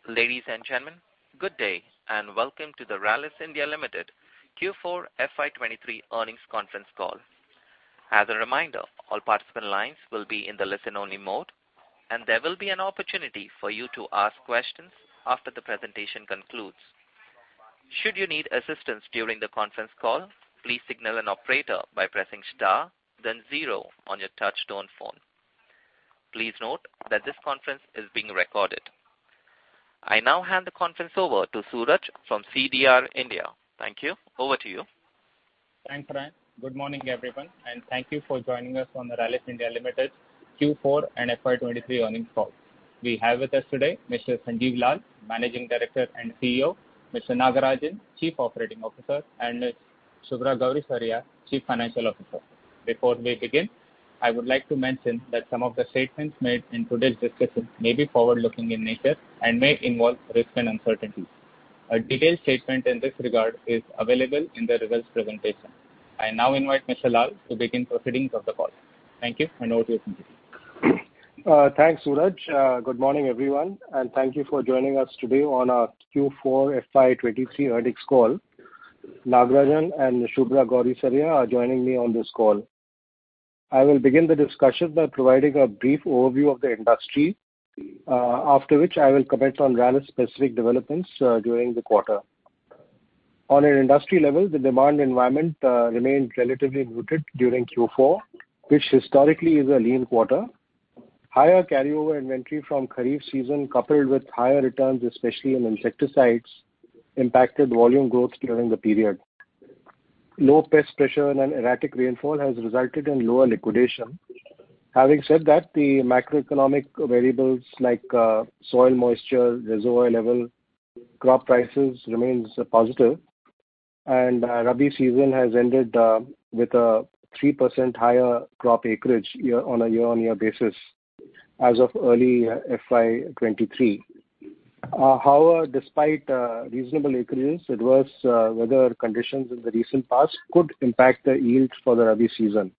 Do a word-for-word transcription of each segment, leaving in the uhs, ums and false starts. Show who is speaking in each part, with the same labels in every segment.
Speaker 1: Ladies and gentlemen, good day and welcome to the Rallis India Limited Q four F Y twenty-three earnings conference call. As a reminder, all participant lines will be in the listen-only mode, and there will be an opportunity for you to ask questions after the presentation concludes. Should you need assistance during the conference call, please signal an operator by pressing star, then zero on your touch-tone phone. Please note that this conference is being recorded. I now hand the conference over to Suraj from C D R India. Thank you. Over to you.
Speaker 2: Thanks, Ryan. Good morning, everyone, and thank you for joining us on the Rallis India Limited Q four and F Y twenty-three earnings call. We have with us today Mister Sanjiv Lal, Managing Director and C E O, Mister Nagarajan, Chief Operating Officer, and Miz Subhra Gaurisaria, Chief Financial Officer. Before we begin, I would like to mention that some of the statements made in today's discussion may be forward-looking in nature and may involve risk and uncertainties. A detailed statement in this regard is available in the results presentation. I now invite Mister Lal to begin proceedings of the call. Thank you, and over to you, Sanjiv.
Speaker 3: Uh, thanks, Suraj. Uh, good morning, everyone, and thank you for joining us today on our Q four F Y twenty-three earnings call. Nagarajan and Subhra Gaurisaria are joining me on this call. I will begin the discussion by providing a brief overview of the industry, uh, after which I will comment on Rallis specific developments uh, during the quarter. On an industry level, the demand environment uh, remained relatively muted during Q four, which historically is a lean quarter. Higher carryover inventory from Kharif season coupled with higher returns, especially in insecticides, impacted volume growth during the period. Low pest pressure and erratic rainfall has resulted in lower liquidation. Having said that, the macroeconomic variables like uh, soil moisture, reservoir level, crop prices remains uh, positive, and uh, Rabi season has ended uh, with a three percent higher crop acreage year on a year-on-year basis as of early uh, F Y twenty-three. Uh, however, despite uh, reasonable acreages, adverse uh, weather conditions in the recent past could impact the yields for the Rabi season.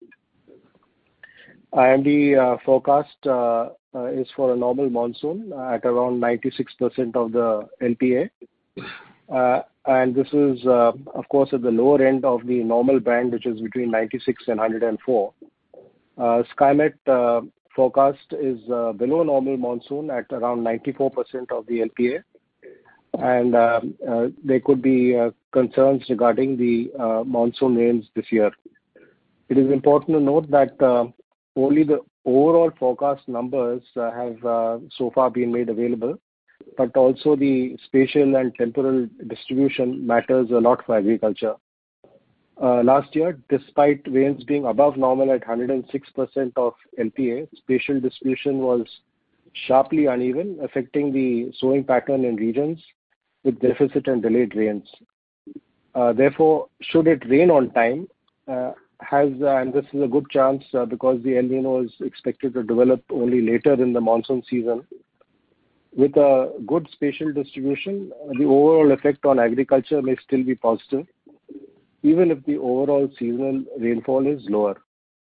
Speaker 3: I M D uh, forecast uh, uh, is for a normal monsoon at around ninety-six percent of the L P A. Uh, and this is, uh, of course, at the lower end of the normal band, which is between ninety-six and one hundred four. Uh, Skymet uh, forecast is uh, below normal monsoon at around ninety-four percent of the L P A, and uh, uh, there could be uh, concerns regarding the uh, monsoon rains this year. It is important to note that uh, only the overall forecast numbers uh, have uh, so far been made available, but also the spatial and temporal distribution matters a lot for agriculture. Uh, last year, despite rains being above normal at one hundred six percent of L P A, spatial distribution was sharply uneven, affecting the sowing pattern in regions with deficit and delayed rains. Uh, therefore, should it rain on time, uh, has uh, and this is a good chance uh, because the El Nino is expected to develop only later in the monsoon season. With a good spatial distribution, uh, the overall effect on agriculture may still be positive, even if the overall seasonal rainfall is lower.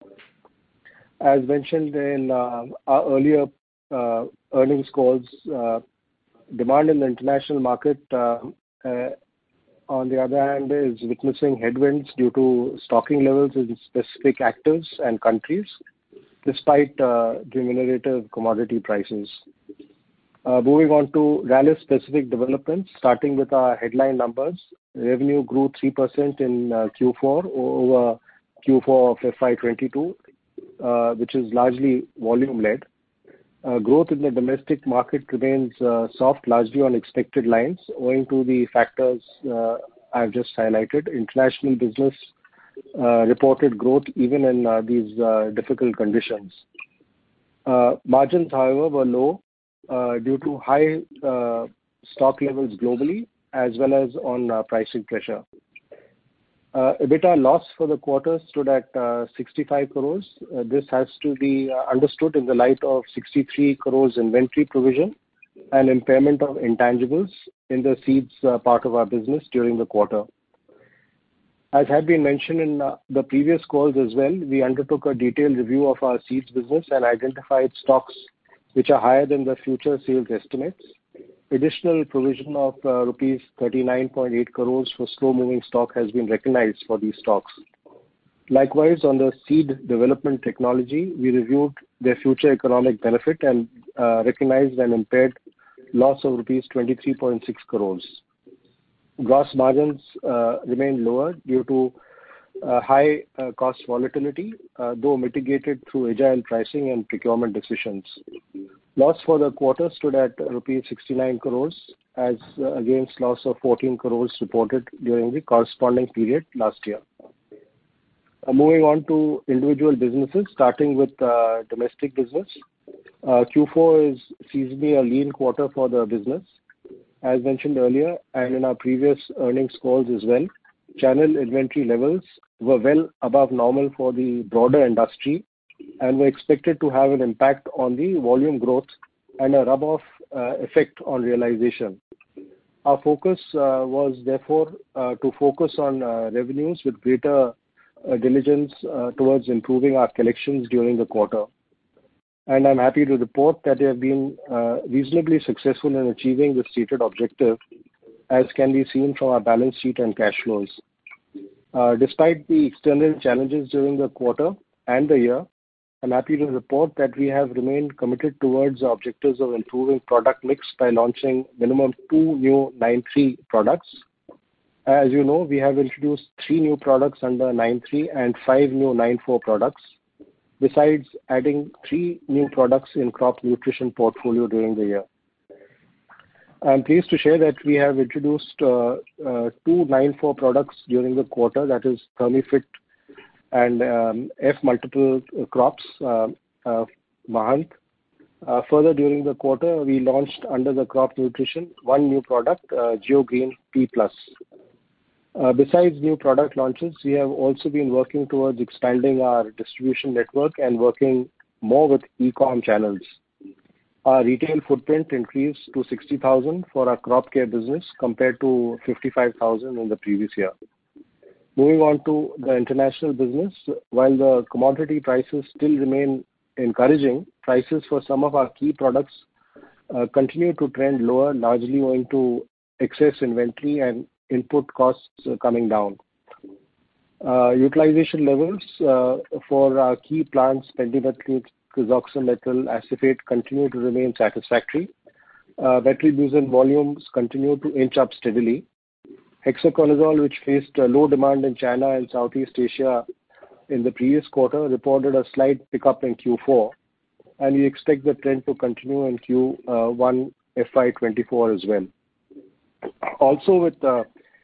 Speaker 3: As mentioned in uh, our earlier uh, earnings calls, uh, demand in the international market, uh, uh, on the other hand, is witnessing headwinds due to stocking levels in specific actors and countries, despite uh, remunerative commodity prices. Uh, moving on to Rallis specific developments, starting with our headline numbers. Revenue grew three percent in uh, Q four over Q four of F Y twenty-two, uh, which is largely volume-led. Uh, growth in the domestic market remains uh, soft, largely on expected lines, owing to the factors uh, I've just highlighted. International business uh, reported growth even in uh, these uh, difficult conditions. Uh, margins, however, were low uh, due to high uh, stock levels globally, as well as on uh, pricing pressure. Uh, EBITDA loss for the quarter stood at uh, sixty-five crores. Uh, this has to be uh, understood in the light of sixty-three crores inventory provision and impairment of intangibles in the seeds uh, part of our business during the quarter. As had been mentioned in uh, the previous calls as well, we undertook a detailed review of our seeds business and identified stocks which are higher than the future sales estimates. additional provision of uh, rupees thirty-nine point eight crores for slow-moving stock has been recognized for these stocks. Likewise, on the seed development technology, we reviewed their future economic benefit and uh, recognized an impaired loss of rupees twenty-three point six crores. Gross margins uh, remain lower due to uh, high uh, cost volatility, uh, though mitigated through agile pricing and procurement decisions. Loss for the quarter stood at rupees sixty-nine crores as uh, against loss of fourteen crores reported during the corresponding period last year. Uh, moving on to individual businesses, starting with uh, domestic business. Uh, Q four is seasonally a lean quarter for the business. As mentioned earlier and in our previous earnings calls as well, channel inventory levels were well above normal for the broader industry and were expected to have an impact on the volume growth and a rub-off uh, effect on realization. Our focus uh, was therefore uh, to focus on uh, revenues with greater uh, diligence uh, towards improving our collections during the quarter. And I'm happy to report that they have been uh, reasonably successful in achieving the stated objective, as can be seen from our balance sheet and cash flows. Uh, despite the external challenges during the quarter and the year, I'm happy to report that we have remained committed towards the objectives of improving product mix by launching minimum two new nine three products. As you know, we have introduced three new products under nine three and five new nine four products, besides adding three new products in crop nutrition portfolio during the year. I'm pleased to share that we have introduced uh, uh, two nine four products during the quarter, that is Thermifit and um, F multiple crops, uh, uh, Mahant. Uh, further, during the quarter, we launched under the crop nutrition one new product, uh, GeoGreen P plus. Uh, besides new product launches, we have also been working towards expanding our distribution network and working more with e-com channels. Our retail footprint increased to sixty thousand for our crop care business compared to fifty-five thousand in the previous year. Moving on to the international business, while the commodity prices still remain encouraging, prices for some of our key products uh, continue to trend lower, largely owing to excess inventory and input costs uh, coming down. Uh, utilization levels uh, for our key plants, pendimethalin, quizoxamethyl acephate, continue to remain satisfactory. Uh, metribuzin volumes continue to inch up steadily. Hexaconazole, which faced uh, low demand in China and Southeast Asia in the previous quarter, reported a slight pickup in Q four, and we expect the trend to continue in Q one F Y twenty-four as well. Also, with uh,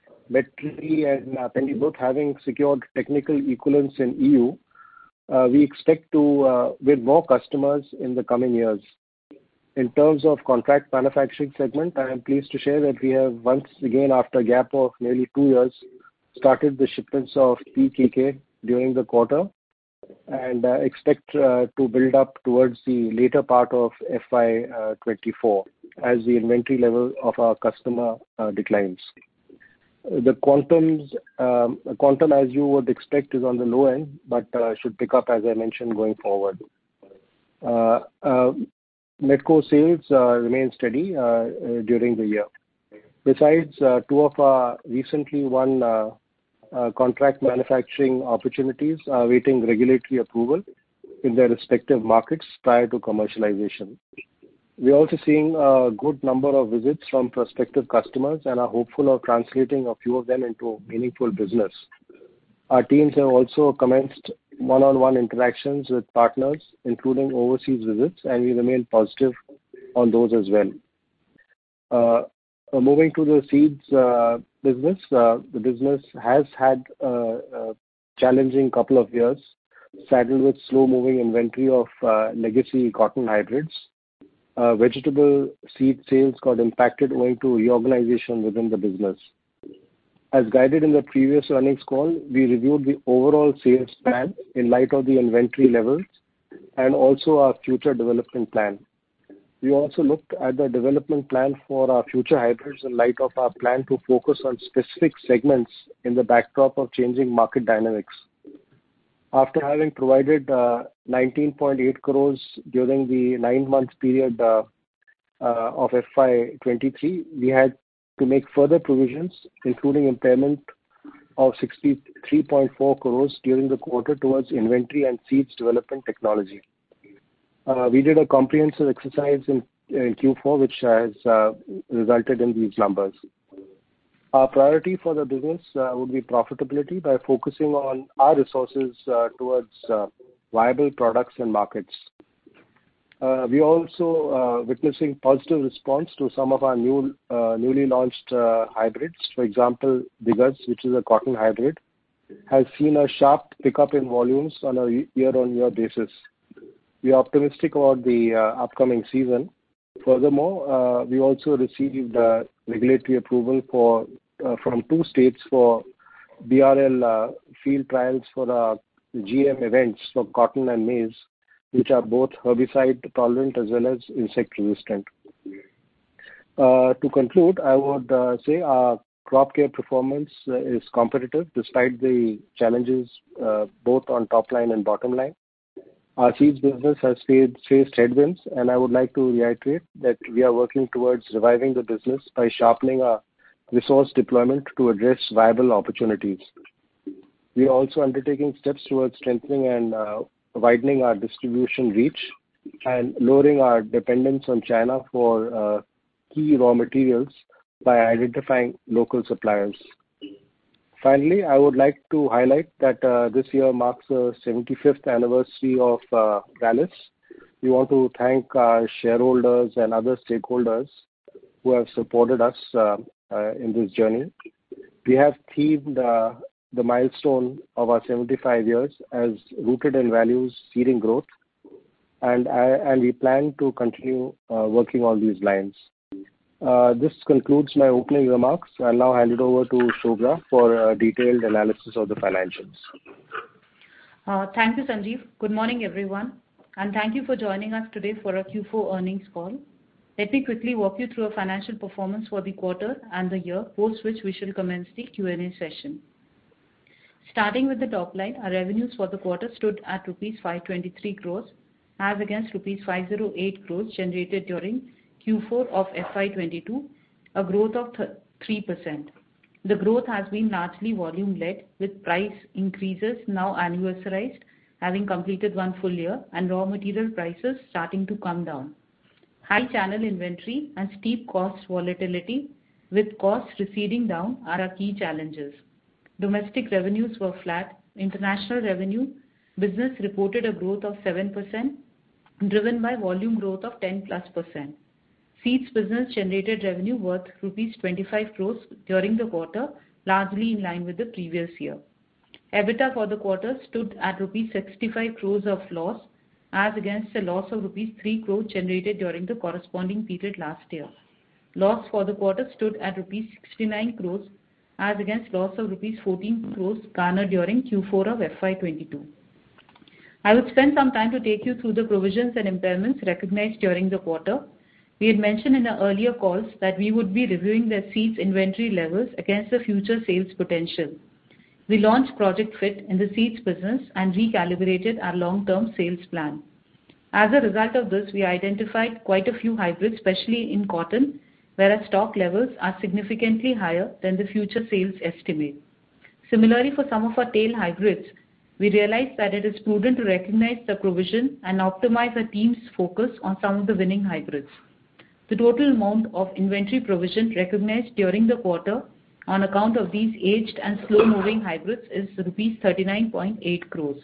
Speaker 3: Metri and uh, Pendi both having secured technical equivalence in E U, uh, we expect to uh, win more customers in the coming years. In terms of contract manufacturing segment, I am pleased to share that we have once again, after a gap of nearly two years, started the shipments of P K K during the quarter and uh, expect uh, to build up towards the later part of F Y twenty-four as the inventory level of our customer uh, declines. The quantums, um, quantum, as you would expect, is on the low end, but uh, should pick up, as I mentioned, going forward. Uh, uh, Metco sales uh, remain steady uh, uh, during the year. Besides, uh, two of our recently won uh, uh, contract manufacturing opportunities are awaiting regulatory approval in their respective markets prior to commercialization. We're also seeing a good number of visits from prospective customers and are hopeful of translating a few of them into meaningful business. Our teams have also commenced one-on-one interactions with partners, including overseas visits, and we remain positive on those as well. Uh, moving to the seeds uh, business, uh, the business has had a, a challenging couple of years, saddled with slow-moving inventory of uh, legacy cotton hybrids. Uh, vegetable seed sales got impacted owing to reorganization within the business. As guided in the previous earnings call, we reviewed the overall sales plan in light of the inventory levels and also our future development plan. We also looked at the development plan for our future hybrids in light of our plan to focus on specific segments in the backdrop of changing market dynamics. After having provided uh, nineteen point eight crores during the nine-month period uh, uh, of F Y twenty-three, we had to make further provisions, including impairment of sixty-three point four crores during the quarter towards inventory and seeds development technology. Uh, we did a comprehensive exercise in, in Q four, which has uh, resulted in these numbers. Our priority for the business uh, would be profitability by focusing on our resources uh, towards uh, viable products and markets. Uh, we are also uh, witnessing positive response to some of our new, uh, newly launched uh, hybrids. For example, Diggaz, which is a cotton hybrid, has seen a sharp pickup in volumes on a year-on-year basis. We are optimistic about the uh, upcoming season. Furthermore, uh, we also received uh, regulatory approval for uh, from two states for B R L uh, field trials for uh, G M events for cotton and maize, which are both herbicide tolerant as well as insect resistant. Uh, to conclude, I would uh, say our crop care performance uh, is competitive despite the challenges uh, both on top line and bottom line. Our seeds business has faced, faced headwinds, and I would like to reiterate that we are working towards reviving the business by sharpening our resource deployment to address viable opportunities. We are also undertaking steps towards strengthening and uh, widening our distribution reach and lowering our dependence on China for uh, key raw materials by identifying local suppliers. Finally, I would like to highlight that uh, this year marks the seventy-fifth anniversary of uh, Rallis. We want to thank our shareholders and other stakeholders who have supported us uh, uh, in this journey. We have themed uh, the milestone of our seventy-five years as rooted in values, seeding growth, and, I, and we plan to continue uh, working on these lines. Uh, this concludes my opening remarks. I'll now hand it over to Shobra for a detailed analysis of the financials.
Speaker 4: Uh, thank you, Sanjeev. Good morning, everyone, and thank you for joining us today for our Q four earnings call. Let me quickly walk you through our financial performance for the quarter and the year, post which we shall commence the Q and A session. Starting with the top line, our revenues for the quarter stood at rupees five hundred twenty-three crores as against rupees five hundred eight crores generated during Q four of F Y twenty-two, a growth of three percent. The growth has been largely volume-led, with price increases now annualized, having completed one full year, and raw material prices starting to come down. High channel inventory and steep cost volatility, with costs receding down, are our key challenges. Domestic revenues were flat. International revenue business reported a growth of seven percent, driven by volume growth of ten plus percent. Seeds business generated revenue worth rupees twenty-five crores during the quarter, largely in line with the previous year. EBITDA for the quarter stood at rupees sixty-five crores of loss, as against a loss of rupees three crores generated during the corresponding period last year. Loss for the quarter stood at rupees sixty-nine crores, as against loss of rupees fourteen crores garnered during Q four of F Y twenty-two. I would spend some time to take you through the provisions and impairments recognized during the quarter. We had mentioned in our earlier calls that we would be reviewing the seeds inventory levels against the future sales potential. We launched Project Fit in the seeds business and recalibrated our long-term sales plan. As a result of this, we identified quite a few hybrids, especially in cotton, where our stock levels are significantly higher than the future sales estimate. Similarly, for some of our tail hybrids, we realized that it is prudent to recognize the provision and optimize our team's focus on some of the winning hybrids. The total amount of inventory provision recognized during the quarter on account of these aged and slow-moving hybrids is rupees thirty-nine point eight crores.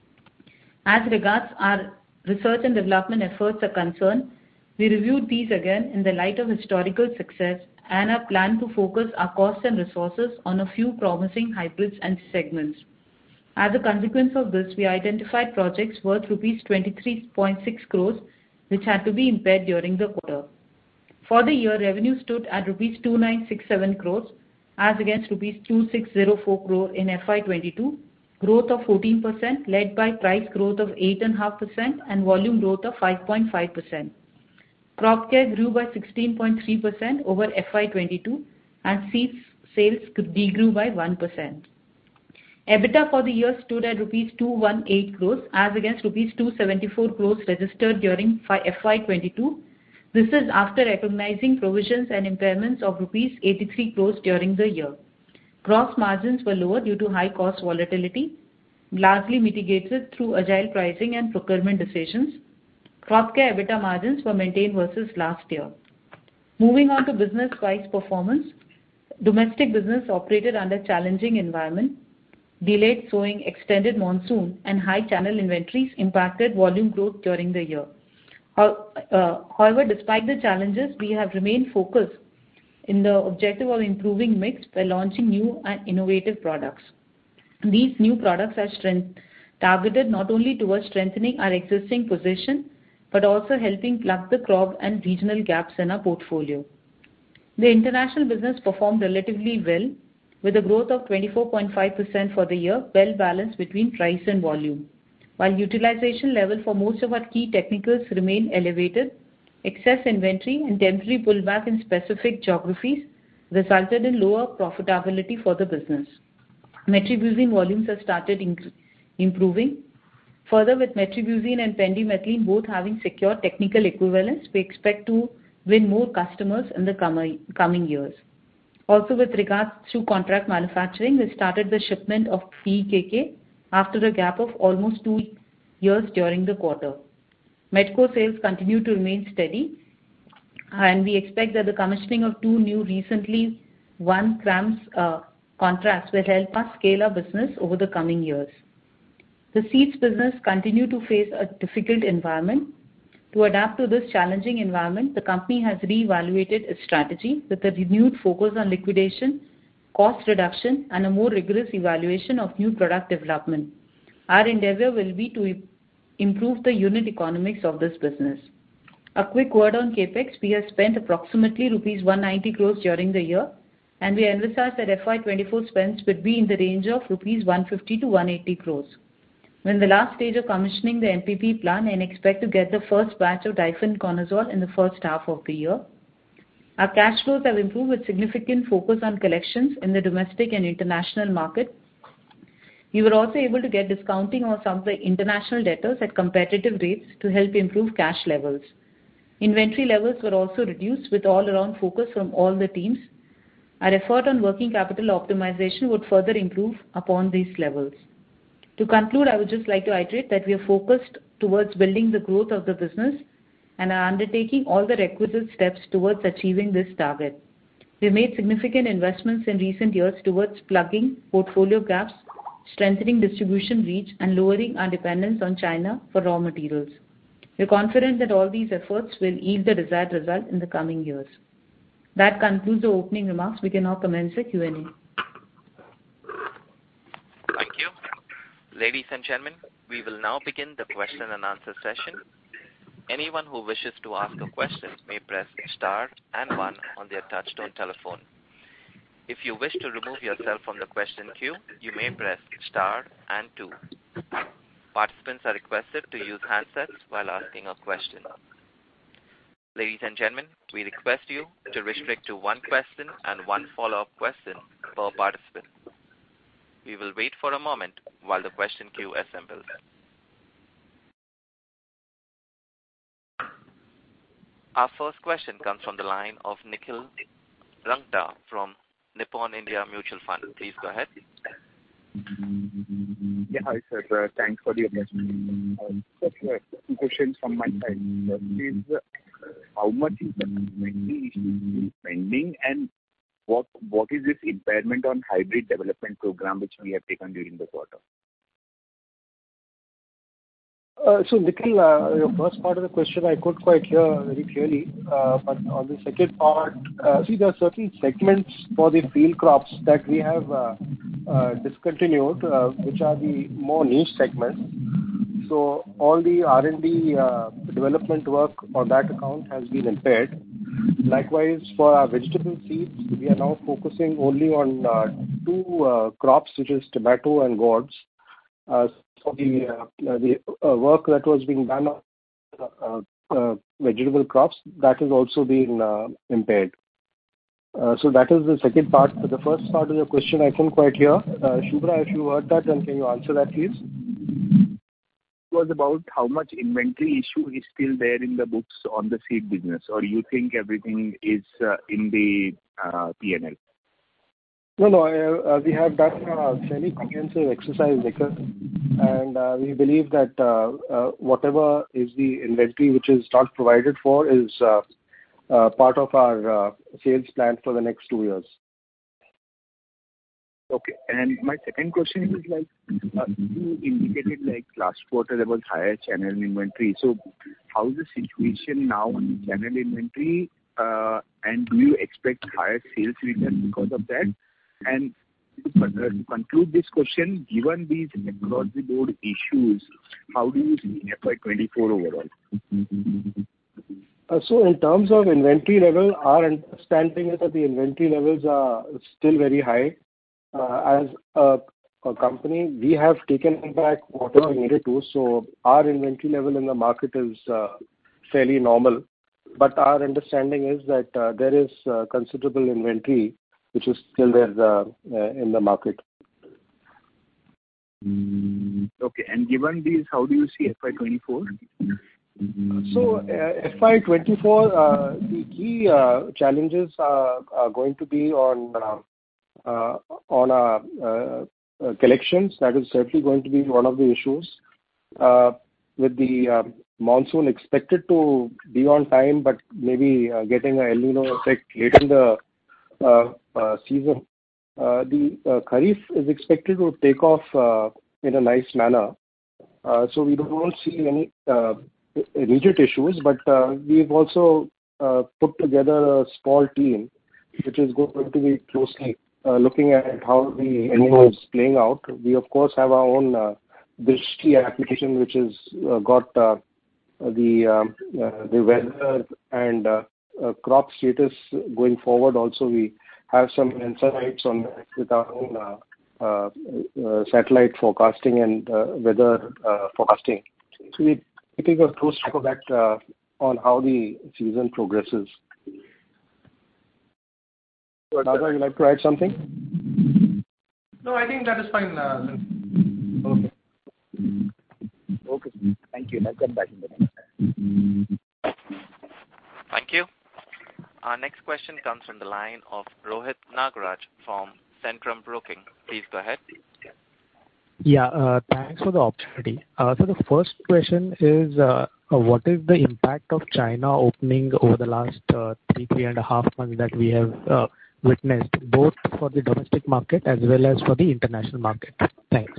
Speaker 4: As regards our research and development efforts are concerned, we reviewed these again in the light of historical success and our plan to focus our costs and resources on a few promising hybrids and segments. As a consequence of this, we identified projects worth rupees twenty-three point six crores which had to be impaired during the quarter. For the year, revenue stood at rupees two thousand nine hundred sixty-seven crores as against rupees two thousand six hundred four crore in F Y twenty-two, growth of fourteen percent led by price growth of eight point five percent and volume growth of five point five percent. Crop care grew by sixteen point three percent over F Y twenty-two and seeds sales degrew by one percent. EBITDA for the year stood at rupees two hundred eighteen crores as against rupees two hundred seventy-four crores registered during F Y twenty-two, This is after recognizing provisions and impairments of rupees eighty-three crores during the year. Gross margins were lower due to high cost volatility, largely mitigated through agile pricing and procurement decisions. Crop Care EBITDA margins were maintained versus last year. Moving on to business-wise performance, domestic business operated under challenging environment. Delayed sowing, extended monsoon, and high channel inventories impacted volume growth during the year. However, despite the challenges, we have remained focused in the objective of improving mix by launching new and innovative products. These new products are strength, targeted not only towards strengthening our existing position, but also helping plug the crop and regional gaps in our portfolio. The international business performed relatively well, with a growth of twenty-four point five percent for the year, well balanced between price and volume. While utilization level for most of our key technicals remain elevated, excess inventory and temporary pullback in specific geographies resulted in lower profitability for the business. Metribuzin volumes have started improving. Further, with metribuzin and pendimethalin both having secured technical equivalence, we expect to win more customers in the coming years. Also, with regards to contract manufacturing, we started the shipment of P E K K after a gap of almost two years during the quarter. Medco sales continue to remain steady, and we expect that the commissioning of two new recently won CRAMS uh, contracts will help us scale our business over the coming years. The seeds business continue to face a difficult environment. To adapt to this challenging environment, the company has re-evaluated its strategy with a renewed focus on liquidation, cost reduction, and a more rigorous evaluation of new product development. Our endeavor will be to improve the unit economics of this business. A quick word on CapEx. We have spent approximately rupees one hundred ninety crores during the year, and we envisage that F Y twenty-four spends would be in the range of rupees one hundred fifty to one hundred eighty crores. We're in the last stage of commissioning the N P P plant and expect to get the first batch of difenoconazole in the first half of the year. Our cash flows have improved with significant focus on collections in the domestic and international market. We were also able to get discounting on some of the international debtors at competitive rates to help improve cash levels. Inventory levels were also reduced with all-around focus from all the teams. Our effort on working capital optimization would further improve upon these levels. To conclude, I would just like to iterate that we are focused towards building the growth of the business and are undertaking all the requisite steps towards achieving this target. We have made significant investments in recent years towards plugging portfolio gaps, strengthening distribution reach, and lowering our dependence on China for raw materials. We are confident that all these efforts will yield the desired result in the coming years. That concludes the opening remarks. We can now commence the Q and A.
Speaker 1: Thank you. Ladies and gentlemen, we will now begin the question and answer session. Anyone who wishes to ask a question may press star and one on their touchtone telephone. If you wish to remove yourself from the question queue, you may press star and two. Participants are requested to use handsets while asking a question. Ladies and gentlemen, we request you to restrict to one question and one follow-up question per participant. We will wait for a moment while the question queue assembles. Our first question comes from the line of Nikhil Rangta from Nippon India Mutual Fund. Please go ahead.
Speaker 5: Yeah, hi sir. Uh, thanks for the opportunity. Uh, sir, two questions from my side. First is, uh, how much is the spending and what what is this impairment on hybrid development program which we have taken during the quarter?
Speaker 3: Uh, so, Nikhil, uh, your first part of the question I could quite hear very clearly, uh, but on the second part, uh, see, there are certain segments for the field crops that we have uh, uh, discontinued, uh, which are the more niche segments. So, all the R and D uh, development work on that account has been impaired. Likewise, for our vegetable seeds, we are now focusing only on uh, two uh, crops, which is tomato and gourds. Uh, so the uh, the uh, work that was being done on uh, uh, vegetable crops, that has also been uh, impaired. Uh, so that is the second part. For the first part of your question, I couldn't quite hear. Uh, Shubhra, if you heard that, then can you answer that, please?
Speaker 5: was about how much inventory issue is still there in the books on the seed business, or you think everything is uh, in the uh, P and L?
Speaker 3: No, no. Uh, we have done a fairly comprehensive exercise, Nikhil, and uh, we believe that uh, uh, whatever is the inventory which is not provided for is uh, uh, part of our uh, sales plan for the next two years.
Speaker 5: Okay. And my second question is like, uh, you indicated like last quarter there was higher channel inventory. So how is the situation now on the channel inventory, uh, and do you expect higher sales return because of that? And to, uh, to conclude this question, given these across the board issues, how do you see F Y twenty-four overall?
Speaker 3: Uh, so in terms of inventory level, our understanding is that the inventory levels are still very high. Uh, as a, a company, we have taken back whatever we needed to, so our inventory level in the market is uh, fairly normal. But our understanding is that uh, there is uh, considerable inventory which is still there uh, uh, in the market.
Speaker 5: Okay, and given these, how do you see F Y twenty-four?
Speaker 3: So uh, F Y twenty-four, uh, the key uh, challenges are, are going to be on uh, Uh, on our uh, uh, collections. That is certainly going to be one of the issues. Uh, with the uh, monsoon expected to be on time, but maybe uh, getting a El Nino effect late in the uh, uh, season, uh, the uh, Kharif is expected to take off uh, in a nice manner. Uh, so we don't see any uh, immediate issues, but uh, we've also uh, put together a small team which is going to be closely Uh, looking at how the El Nino is playing out. We of course have our own uh, Drishti application which has uh, got uh, the uh, uh, the weather and uh, uh, crop status going forward. Also, we have some insights on that with our own uh, uh, uh, satellite forecasting and uh, weather uh, forecasting. So we take a close track of that uh, on how the season progresses. Naga, would you like to add something?
Speaker 6: No, I think that is fine. Uh,
Speaker 3: okay.
Speaker 5: Okay. Thank you. I'll come back in the next.
Speaker 1: Thank you. Our next question comes from the line of Rohit Nagraj from Centrum Broking. Please go ahead.
Speaker 7: Yeah, uh, thanks for the opportunity. Uh, so the first question is, uh, uh, what is the impact of China opening over the last uh, three, three and a half months that we have uh, witnessed, both for the domestic market as well as for the international market? Thanks.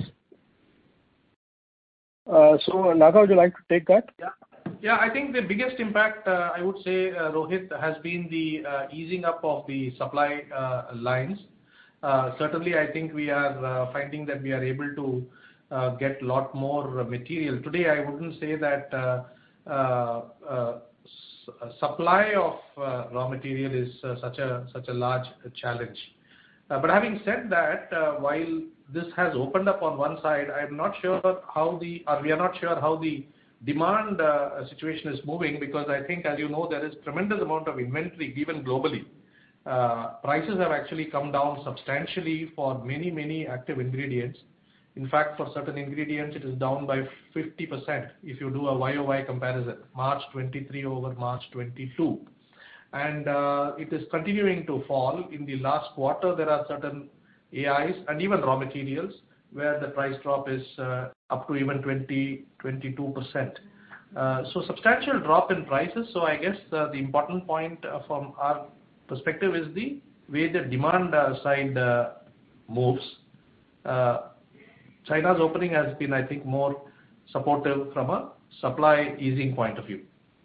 Speaker 3: Uh, so, Naga, would you like to take that?
Speaker 6: Yeah, yeah. I think the biggest impact, uh, I would say, uh, Rohit, has been the uh, easing up of the supply uh, lines. Uh, certainly, I think we are uh, finding that we are able to uh, get a lot more material. Today, I wouldn't say that uh, uh, uh, supply of uh, raw material is uh, such a such a large challenge. Uh, but having said that, uh, while this has opened up on one side, I'm not sure how the, or we are not sure how the demand uh, situation is moving, because I think, as you know, there is tremendous amount of inventory given globally. Uh, prices have actually come down substantially for many, many active ingredients. In fact, for certain ingredients, it is down by fifty percent if you do a Y O Y comparison, March twenty-three over March twenty-two. And uh, it is continuing to fall. In the last quarter, there are certain A Is and even raw materials where the price drop is uh, up to even twenty, twenty-two percent. Uh, so substantial drop in prices. So I guess uh, the important point uh, from our perspective is the way the demand uh, side uh, moves. Uh, China's opening has been, I think, more supportive from a supply easing point of view.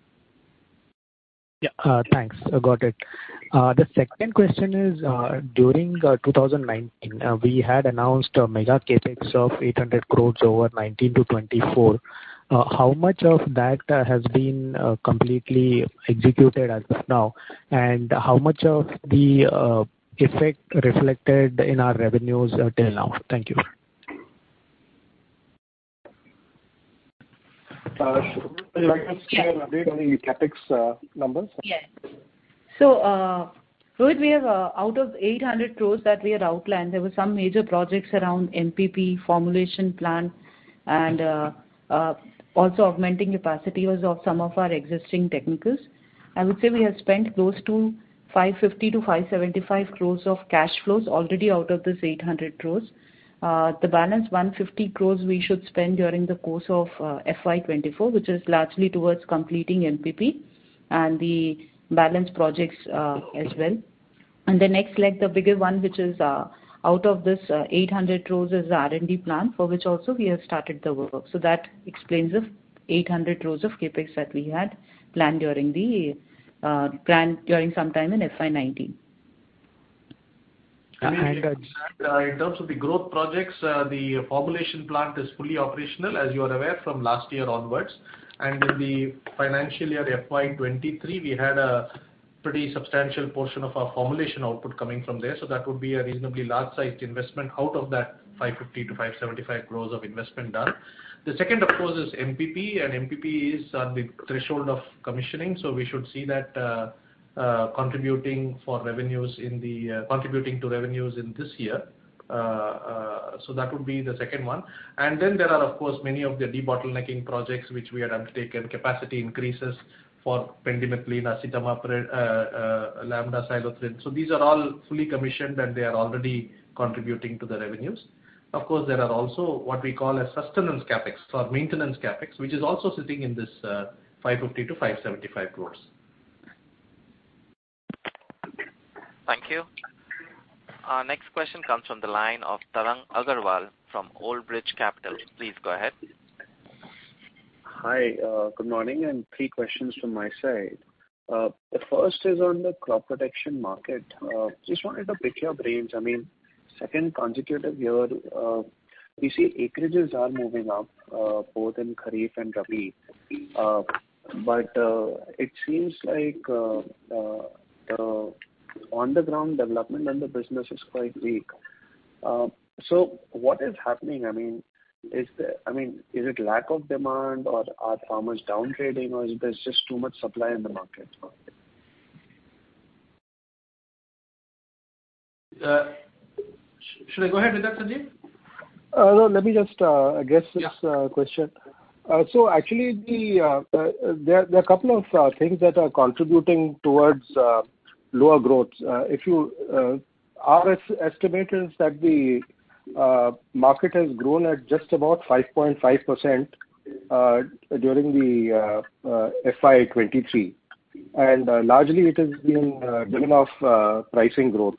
Speaker 7: Yeah, uh, thanks. I got it. Uh, the second question is, uh, during uh, two thousand nineteen, uh, we had announced a mega capex of eight hundred crores over nineteen to twenty-four. Uh, how much of that uh, has been uh, completely executed as of now, and how much of the uh, effect reflected in our revenues uh, till now? Thank you.
Speaker 3: Uh, would you like to share an update on the capex uh, numbers?
Speaker 4: Yes. So, uh, Rohit, we have uh, out of eight hundred crores that we had outlined, there were some major projects around M P P, formulation plant, and uh, uh, also augmenting capacities of some of our existing technicals. I would say we have spent close to five fifty to five seventy-five crores of cash flows already out of this eight hundred crores. Uh, the balance one fifty crores we should spend during the course of uh, F Y twenty-four, which is largely towards completing M P P and the balance projects uh, as well. And the next leg, the bigger one, which is uh, out of this uh, eight hundred crores is the R and D plan, for which also we have started the work. So that explains the eight hundred crores of capex that we had planned during the uh, planned during some time in F Y nineteen.
Speaker 6: I mean, uh, in terms of the growth projects, uh, the formulation plant is fully operational, as you are aware, from last year onwards. And in the financial year F Y twenty-three, we had a pretty substantial portion of our formulation output coming from there. So that would be a reasonably large-sized investment out of that five fifty to five seventy-five crores of investment done. The second, of course, is M P P, and M P P is on the threshold of commissioning. So we should see that uh, uh, contributing for revenues in the uh, contributing to revenues in this year. Uh, uh, so that would be the second one. And then there are, of course, many of the debottlenecking projects which we had undertaken, capacity increases for pendimethalin, acetamiprid, uh, uh, lambda cyhalothrin. So these are all fully commissioned and they are already contributing to the revenues. Of course, there are also what we call as sustenance capex or maintenance capex, which is also sitting in this uh, five fifty to five seventy-five crores.
Speaker 1: Thank you. Our next question comes from the line of Tarang Agarwal from Old Bridge Capital. Please go ahead.
Speaker 8: Hi, uh, good morning, and three questions from my side. Uh, the first is on the crop protection market. Uh, just wanted to pick your brains. I mean, second consecutive year, uh, we see acreages are moving up, uh, both in Kharif and Rabi. Uh, but uh, it seems like uh, uh, the on-the-ground development in the business is quite weak. Uh, so what is happening? I mean, is there, I mean, is it lack of demand, or are farmers down trading, or is there just too much supply in the market?
Speaker 6: Uh, should I go ahead with that, Sanjeev?
Speaker 3: Uh, no, let me just uh, address this uh, question. Uh, so actually, the uh, uh, there, there are a couple of uh, things that are contributing towards uh, lower growth. Uh, if you uh, our estimate is that the uh, market has grown at just about five point five percent uh, during the uh, uh, F Y twenty-three, and uh, largely it has been uh, driven off uh, pricing growth.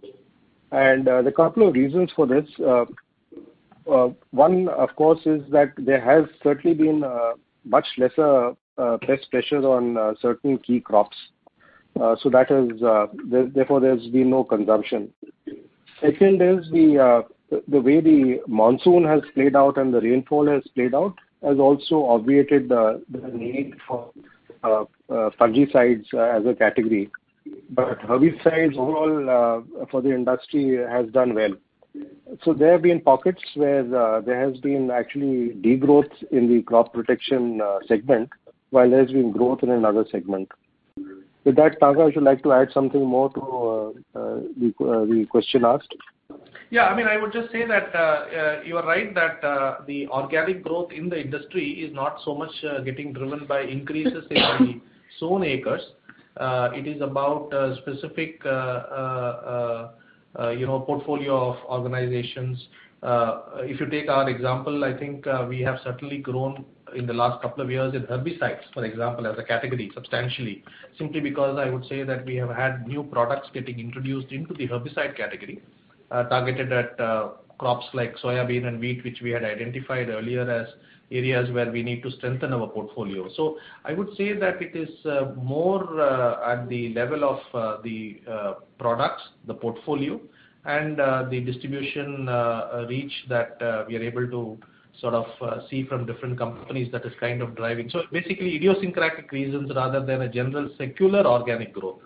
Speaker 3: And uh, the couple of reasons for this. Uh, uh, one, of course, is that there has certainly been uh, much lesser uh, pest pressure on uh, certain key crops. Uh, so that is, uh, there, therefore, there's been no consumption. Second is the uh, the way the monsoon has played out and the rainfall has played out has also obviated the, the need for uh, uh, fungicides uh, as a category. But herbicides overall uh, for the industry has done well. So there have been pockets where uh, there has been actually degrowth in the crop protection uh, segment, while there has been growth in another segment. With that, Tanga, would you like to add something more to uh, uh, the, uh, the question asked?
Speaker 6: Yeah, I mean, I would just say that uh, uh, you are right that uh, the organic growth in the industry is not so much uh, getting driven by increases in the sown acres. Uh, it is about uh, specific, uh, uh, uh, you know, portfolio of organizations. Uh, if you take our example, I think uh, we have certainly grown in the last couple of years in herbicides, for example, as a category substantially, simply because I would say that we have had new products getting introduced into the herbicide category, uh, targeted at uh, crops like soybean and wheat, which we had identified earlier as areas where we need to strengthen our portfolio. So I would say that it is uh, more uh, at the level of uh, the uh, products, the portfolio, and uh, the distribution uh, reach that uh, we are able to sort of uh, see from different companies that is kind of driving. So basically idiosyncratic reasons rather than a general secular organic growth.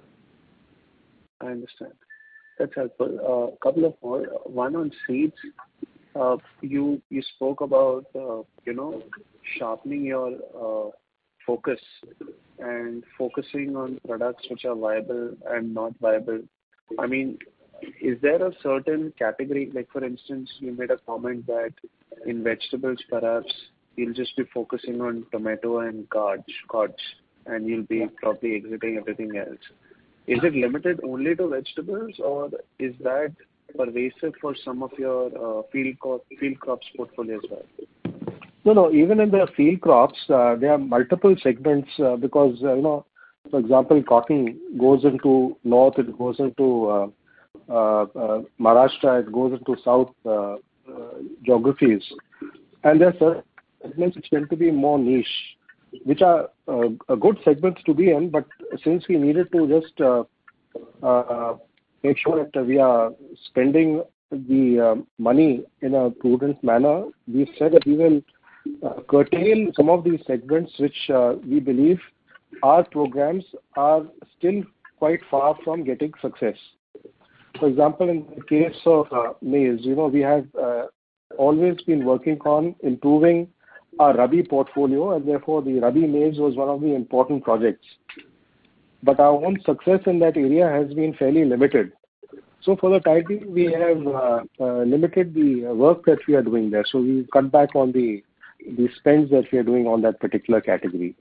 Speaker 8: I understand. That's helpful. A uh, couple of more. One on seeds. Uh, you you spoke about uh, you know sharpening your uh, focus and focusing on products which are viable and not viable. I mean, is there a certain category, like for instance, you made a comment that in vegetables perhaps you'll just be focusing on tomato and cards, cards, and you'll be probably exiting everything else. Is it limited only to vegetables, or is that pervasive for some of your uh, field crop, field crops portfolio as well?
Speaker 3: No, no. Even in the field crops, uh, there are multiple segments uh, because uh, you know, for example, cotton goes into north, it goes into uh, uh, uh, Maharashtra, it goes into south uh, uh, geographies, and there are certain segments which tend to be more niche, which are uh, a good segments to be in. But since we needed to just uh, uh, make sure that we are spending the uh, money in a prudent manner, we said that we will uh, curtail some of these segments which uh, we believe our programs are still quite far from getting success. For example, in the case of uh, maize, you know, we have uh, always been working on improving our Rabi portfolio, and therefore the Rabi maize was one of the important projects. But our own success in that area has been fairly limited. So for the time being, we have uh, uh, limited the work that we are doing there. So we cut back on the the spends that we are doing on that particular category.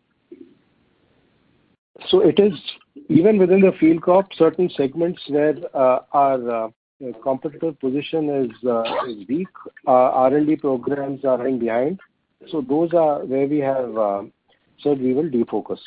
Speaker 3: So it is, even within the field crop, certain segments where uh, our uh, competitive position is, uh, is weak, uh, R and D programs are running behind. So those are where we have uh, said we will defocus.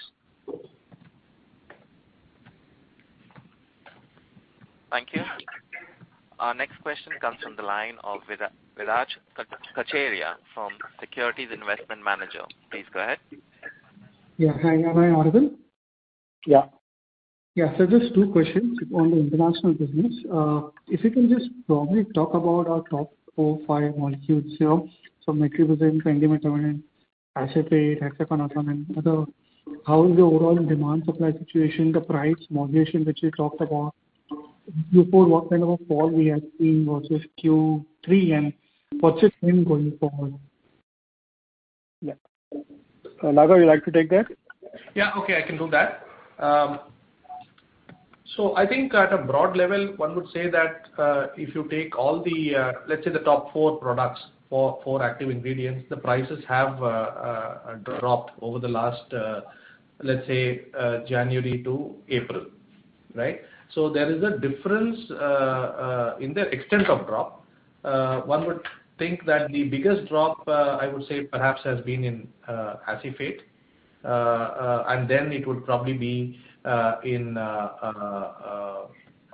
Speaker 1: Thank you. Our next question comes from the line of Viraj Kacheria from Securities Investment Manager. Please go ahead.
Speaker 9: Yeah, hi, am I audible?
Speaker 3: Yeah.
Speaker 9: Yeah, so just two questions on the international business. Uh, if you can just probably talk about our top four, five molecules here. So metribuzin, pendimethalin, acephate, hexaconazole, and other. How is the overall demand supply situation, the price moderation which you talked about? Q four, what kind of a fall we have seen versus Q three, and what's it been going forward?
Speaker 3: Yeah. Uh, Naga, you like to take that?
Speaker 6: Yeah, okay, I can do that. Um, so I think at a broad level, one would say that uh, if you take all the, uh, let's say the top four products, four, four active ingredients, the prices have uh, uh, dropped over the last, uh, let's say, uh, January to April, right? So there is a difference uh, uh, in the extent of drop. Uh, one would think that the biggest drop, uh, I would say, perhaps has been in uh, acephate. Uh, uh, and then it would probably be uh, in uh, uh, uh,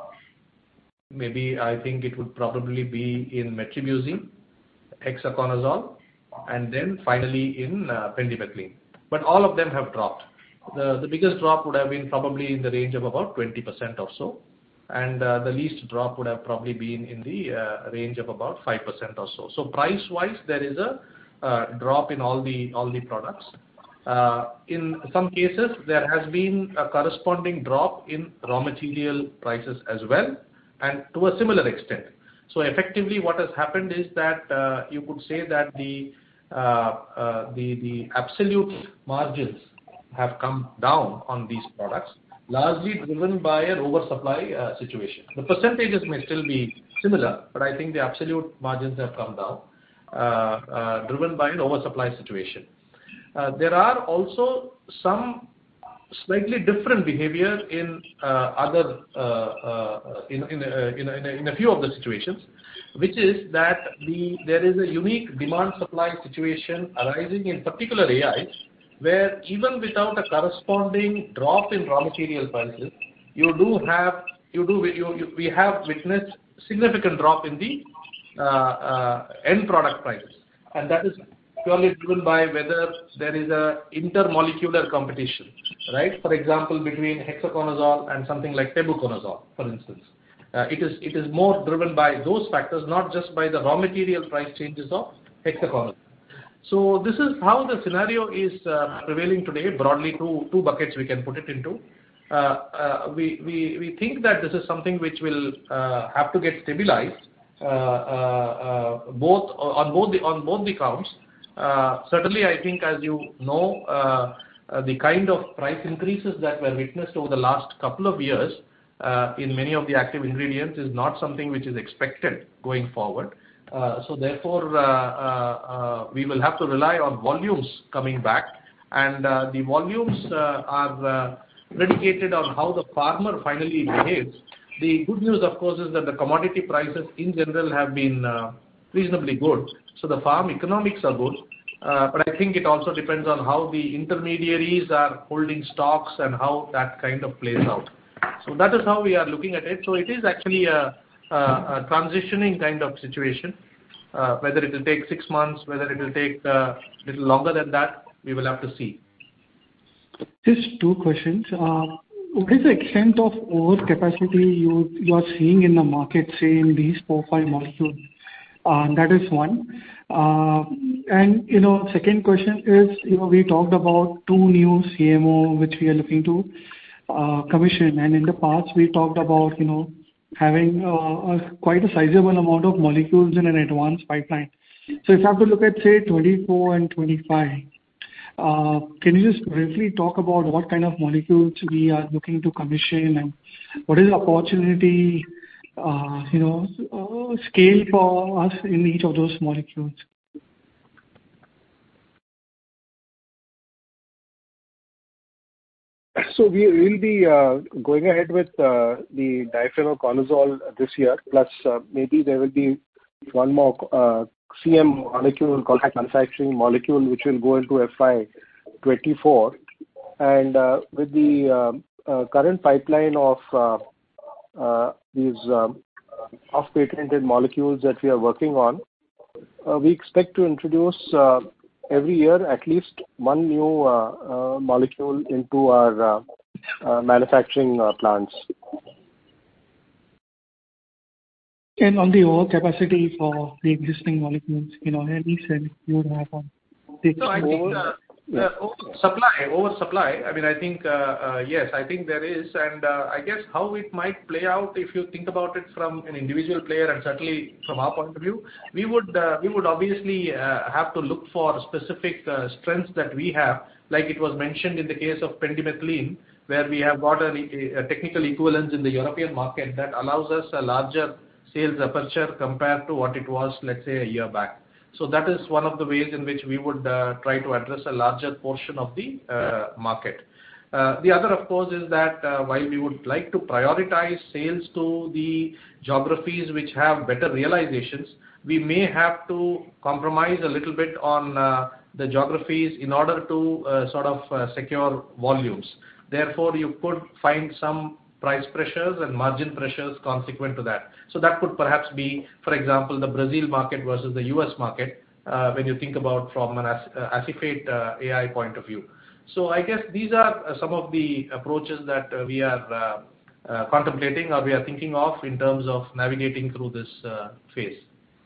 Speaker 6: maybe I think it would probably be in metribuzin, hexaconazole, and then finally in uh, pendimethalin. But all of them have dropped. The the biggest drop would have been probably in the range of about twenty percent or so, and uh, the least drop would have probably been in the uh, range of about five percent or so. So price-wise, there is a uh, drop in all the all the products. Uh, in some cases, there has been a corresponding drop in raw material prices as well, and to a similar extent. So effectively, what has happened is that uh, you could say that the uh, uh, the the absolute margins have come down on these products, largely driven by an oversupply uh, situation. The percentages may still be similar, but I think the absolute margins have come down, uh, uh, driven by an oversupply situation. Uh, there are also some slightly different behavior in uh, other uh, uh, in in, uh, in, in, in a few of the situations, which is that the there is a unique demand supply situation arising in particular A Is, where even without a corresponding drop in raw material prices, you do have you do you, you, we have witnessed significant drop in the uh, uh, end product prices, and that is purely driven by whether there is a intermolecular competition, right? For example, between hexaconazole and something like tebuconazole, for instance. Uh, it is it is more driven by those factors, not just by the raw material price changes of hexaconazole. So this is how the scenario is uh, prevailing today. Broadly, two two buckets we can put it into. Uh, uh, we we we think that this is something which will uh, have to get stabilized, uh, uh, uh, both on both the on both the counts. Uh, certainly, I think, as you know, uh, uh, the kind of price increases that were witnessed over the last couple of years uh, in many of the active ingredients is not something which is expected going forward. Uh, so therefore, uh, uh, uh, we will have to rely on volumes coming back, and uh, the volumes uh, are uh, predicated on how the farmer finally behaves. The good news, of course, is that the commodity prices in general have been uh, reasonably good. So the farm economics are good. Uh, but I think it also depends on how the intermediaries are holding stocks and how that kind of plays out. So that is how we are looking at it. So it is actually a, a, a transitioning kind of situation. Uh, whether it will take six months, whether it will take a uh, little longer than that, we will have to see.
Speaker 9: Just two questions. Uh, what is the extent of overcapacity you you are seeing in the market, say in these four five molecules? Uh, that is one. Uh, and you know, second question is, you know, we talked about two new C M O which we are looking to uh, commission, and in the past we talked about, you know, having uh, a, quite a sizable amount of molecules in an advanced pipeline. So if I have to look at, say, twenty-four and twenty-five, uh, can you just briefly talk about what kind of molecules we are looking to commission, and what is the opportunity, uh, you know, uh, scale for us in each of those molecules?
Speaker 3: So we will be uh, going ahead with uh, the difenoconazole this year, plus uh, maybe there will be one more uh, C M molecule, contract manufacturing molecule, which will go into F Y twenty-four. And uh, with the uh, uh, current pipeline of uh, uh, these uh, off-patented molecules that we are working on, uh, we expect to introduce uh, every year at least one new uh, uh, molecule into our uh, uh, manufacturing uh, plants.
Speaker 9: And on the overcapacity for the existing molecules, you know, any sense you would have on the
Speaker 6: So I think uh, uh, oversupply, oversupply, I mean, I think, uh, uh, yes, I think there is, and uh, I guess how it might play out, if you think about it from an individual player, and certainly from our point of view, we would uh, we would obviously uh, have to look for specific uh, strengths that we have, like it was mentioned in the case of pendimethalin, where we have got a, a technical equivalence in the European market that allows us a larger sales aperture compared to what it was, let's say, a year back. So that is one of the ways in which we would uh, try to address a larger portion of the uh, market. Uh, the other, of course, is that uh, while we would like to prioritize sales to the geographies which have better realizations, we may have to compromise a little bit on uh, the geographies in order to uh, sort of uh, secure volumes. Therefore, you could find some price pressures and margin pressures consequent to that. So that could perhaps be, for example, the Brazil market versus the U S market, uh, when you think about from an acephate uh, A I point of view. So I guess these are uh, some of the approaches that uh, we are uh, uh, contemplating or we are thinking of in terms of navigating through this uh, phase.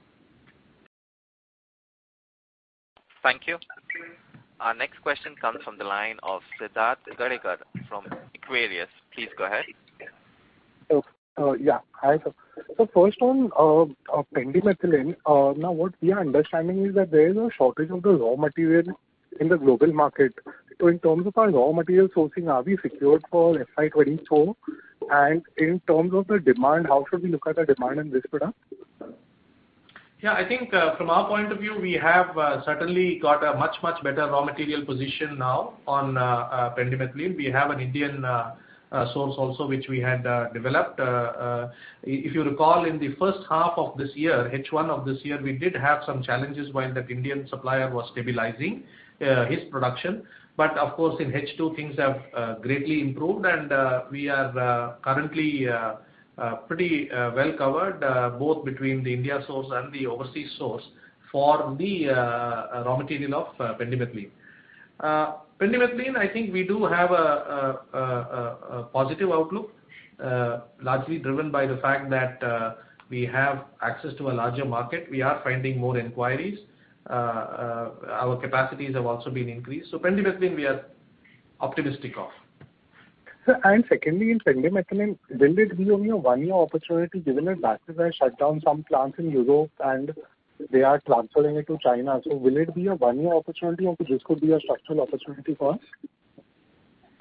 Speaker 1: Thank you. Our next question comes from the line of Siddharth Gadekar from Aquarius. Please go ahead.
Speaker 10: Uh, uh, yeah, hi sir. So first on uh, uh, pendimethalin, uh, now what we are understanding is that there is a shortage of the raw material in the global market. So in terms of our raw material sourcing, are we secured for F Y twenty-four? And in terms of the demand, how should we look at the demand in this product?
Speaker 6: Yeah, I think uh, from our point of view, we have uh, certainly got a much, much better raw material position now on uh, uh, pendimethalin. We have an Indian uh, uh, source also which we had uh, developed. Uh, uh, if you recall, in the first half of this year, H one of this year, we did have some challenges while that Indian supplier was stabilizing uh, his production. But of course, in H two, things have uh, greatly improved, and uh, we are uh, currently uh, Uh, pretty uh, well covered, uh, both between the India source and the overseas source for the uh, raw material of uh, pendimethalin. Uh, pendimethalin, I think we do have a, a, a, a positive outlook, uh, largely driven by the fact that uh, we have access to a larger market. We are finding more inquiries. Uh, uh, our capacities have also been increased. So pendimethalin, we are optimistic of.
Speaker 10: And secondly, in pendimethalin, will it be only a one-year opportunity given that Baxter has shut down some plants in Europe and they are transferring it to China? So will it be a one-year opportunity or this could be a structural opportunity for us?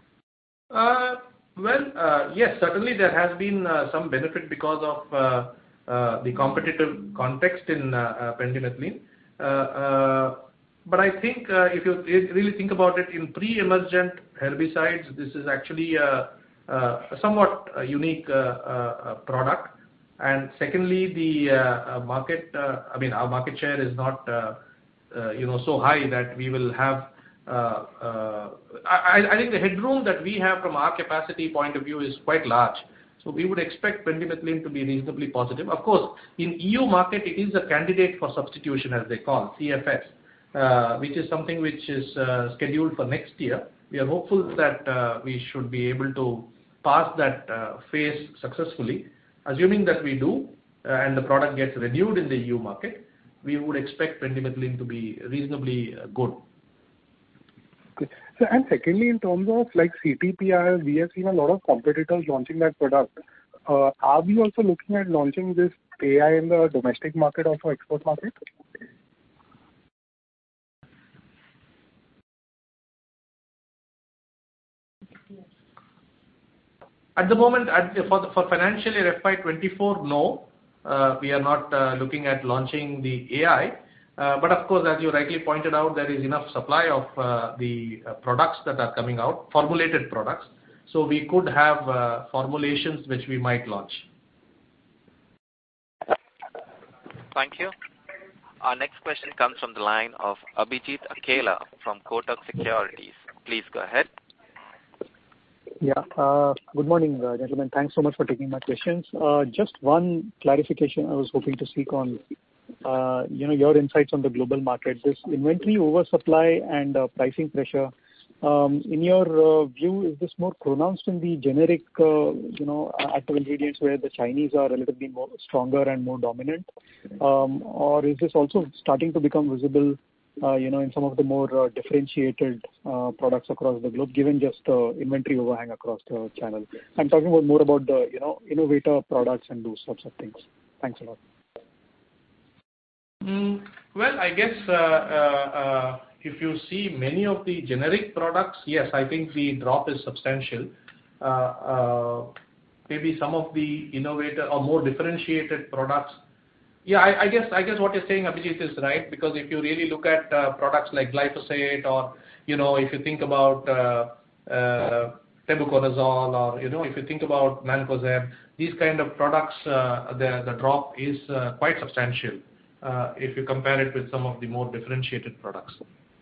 Speaker 6: Uh, well, uh, yes, certainly there has been uh, some benefit because of uh, uh, the competitive context in uh, uh, pendimethalin. Uh, uh, but I think uh, if you really think about it, in pre-emergent herbicides, this is actually a, a somewhat a unique uh, uh, product. And secondly, the uh, market, uh, I mean, our market share is not, uh, uh, you know, so high that we will have. Uh, uh, I, I think the headroom that we have from our capacity point of view is quite large. So we would expect pendimethalin to be reasonably positive. Of course, in E U market, it is a candidate for substitution, as they call C F S, uh, which is something which is uh, scheduled for next year. We are hopeful that uh, we should be able to pass that uh, phase successfully. Assuming that we do, uh, and the product gets renewed in the E U market, we would expect pendimethalin to be reasonably uh, good.
Speaker 10: Okay. So, and secondly, in terms of like C T P R, we have seen a lot of competitors launching that product. Uh, are we also looking at launching this A I in the domestic market or for export market?
Speaker 6: At the moment, at, for, the, for financial year F Y twenty-four, no, uh, we are not uh, looking at launching the A I. Uh, but of course, as you rightly pointed out, there is enough supply of uh, the uh, products that are coming out, formulated products. So we could have uh, formulations which we might launch.
Speaker 1: Thank you. Our next question comes from the line of Abhijit Akela from Kotak Securities. Please go ahead.
Speaker 11: Yeah. Uh, good morning, uh, gentlemen. Thanks so much for taking my questions. Uh, just one clarification I was hoping to seek on, uh, you know, your insights on the global market. This inventory oversupply and uh, pricing pressure, um, in your uh, view, is this more pronounced in the generic, uh, you know, active ingredients where the Chinese are relatively more stronger and more dominant? Um, or is this also starting to become visible Uh, you know, in some of the more uh, differentiated uh, products across the globe, given just uh, inventory overhang across the channel? I'm talking about more about the, you know, innovator products and those sorts of things. Thanks a lot.
Speaker 6: Mm, well, I guess uh, uh, uh, if you see many of the generic products, yes, I think the drop is substantial. Uh, uh, maybe some of the innovator or more differentiated products. Yeah, I, I guess I guess what you're saying, Abhijit, is right, because if you really look at uh, products like glyphosate, or you know, if you think about uh, uh, tebuconazole, or you know, if you think about mancozeb, these kind of products, uh, the the drop is uh, quite substantial uh, if you compare it with some of the more differentiated products.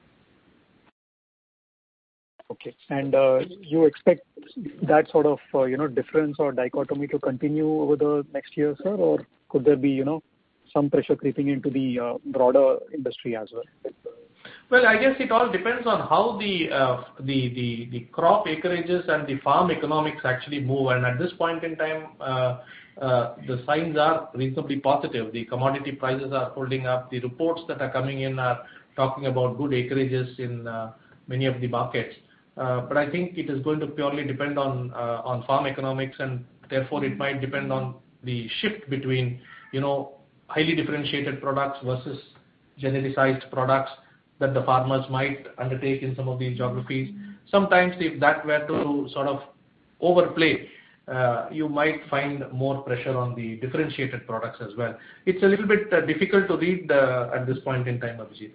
Speaker 11: Okay, and uh, you expect that sort of uh, you know difference or dichotomy to continue over the next year, sir, or could there be, you know, some pressure creeping into the uh, broader industry as well?
Speaker 6: Well, I guess it all depends on how the, uh, the the the crop acreages and the farm economics actually move. And at this point in time, uh, uh, the signs are reasonably positive. The commodity prices are holding up. The reports that are coming in are talking about good acreages in uh, many of the markets. Uh, but I think it is going to purely depend on uh, on farm economics, and therefore it might depend on the shift between, you know, highly differentiated products versus genericized products that the farmers might undertake in some of these geographies. Sometimes if that were to sort of overplay, uh, you might find more pressure on the differentiated products as well. It's a little bit uh, difficult to read uh, at this point in time, Abhijit.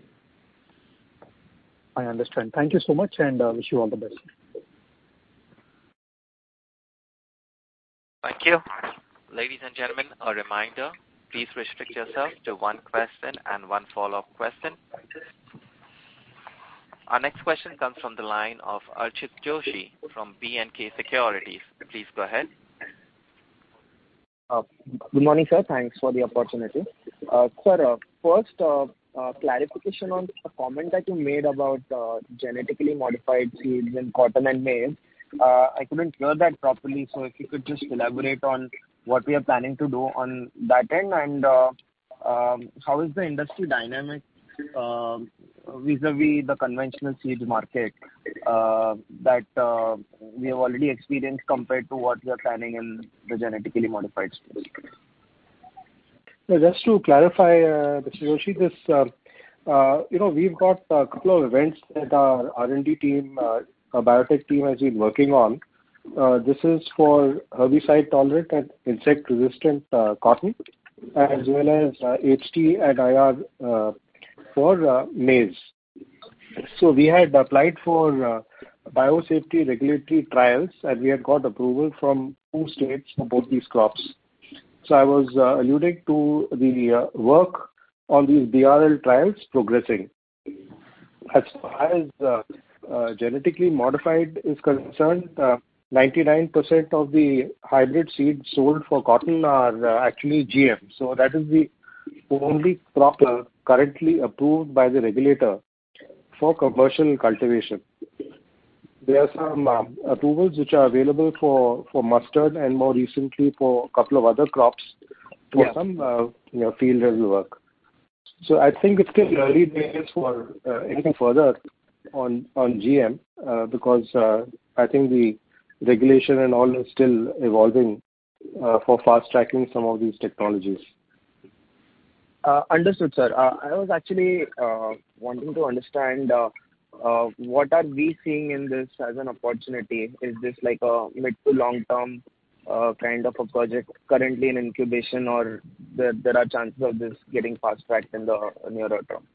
Speaker 11: I understand. Thank you so much, and uh, wish you all the best.
Speaker 1: Thank you. Ladies and gentlemen, a reminder, please restrict yourself to one question and one follow-up question. Our next question comes from the line of Archit Joshi from B and K Securities. Please go ahead.
Speaker 12: Uh, good morning, sir. Thanks for the opportunity. Uh, sir, uh, first, uh, uh, clarification on a comment that you made about uh, genetically modified seeds in cotton and maize. Uh, I couldn't hear that properly, so if you could just elaborate on what we are planning to do on that end, and uh, um, how is the industry dynamic uh, vis-a-vis the conventional seed market uh, that uh, we have already experienced compared to what we are planning in the genetically modified space?
Speaker 3: So just to clarify, uh, Mister Joshi, this, uh, uh, you know, we've got a couple of events that our R and D team, uh, our biotech team has been working on. Uh, this is for herbicide tolerant and insect resistant uh, cotton. as well as uh, H T and I R uh, for uh, maize. So we had applied for uh, biosafety regulatory trials, and we had got approval from two states for both these crops. So I was uh, alluding to the uh, work on these B R L trials progressing. As far as uh, uh, genetically modified is concerned, uh, ninety-nine percent of the hybrid seeds sold for cotton are uh, actually G M. So that is the only crop uh, currently approved by the regulator for commercial cultivation. There are some uh, approvals which are available for, for mustard and more recently for a couple of other crops for yeah. some uh, you know, field level work. So I think it's still early days for uh, anything further on on G M uh, because uh, I think the regulation and all is still evolving uh, for fast tracking some of these technologies.
Speaker 12: Uh, understood, sir. Uh, I was actually uh, wanting to understand uh, uh, what are we seeing in this as an opportunity? Is this like a mid to long term uh, kind of a project currently in incubation, or there, there are chances of this getting fast tracked in the nearer term?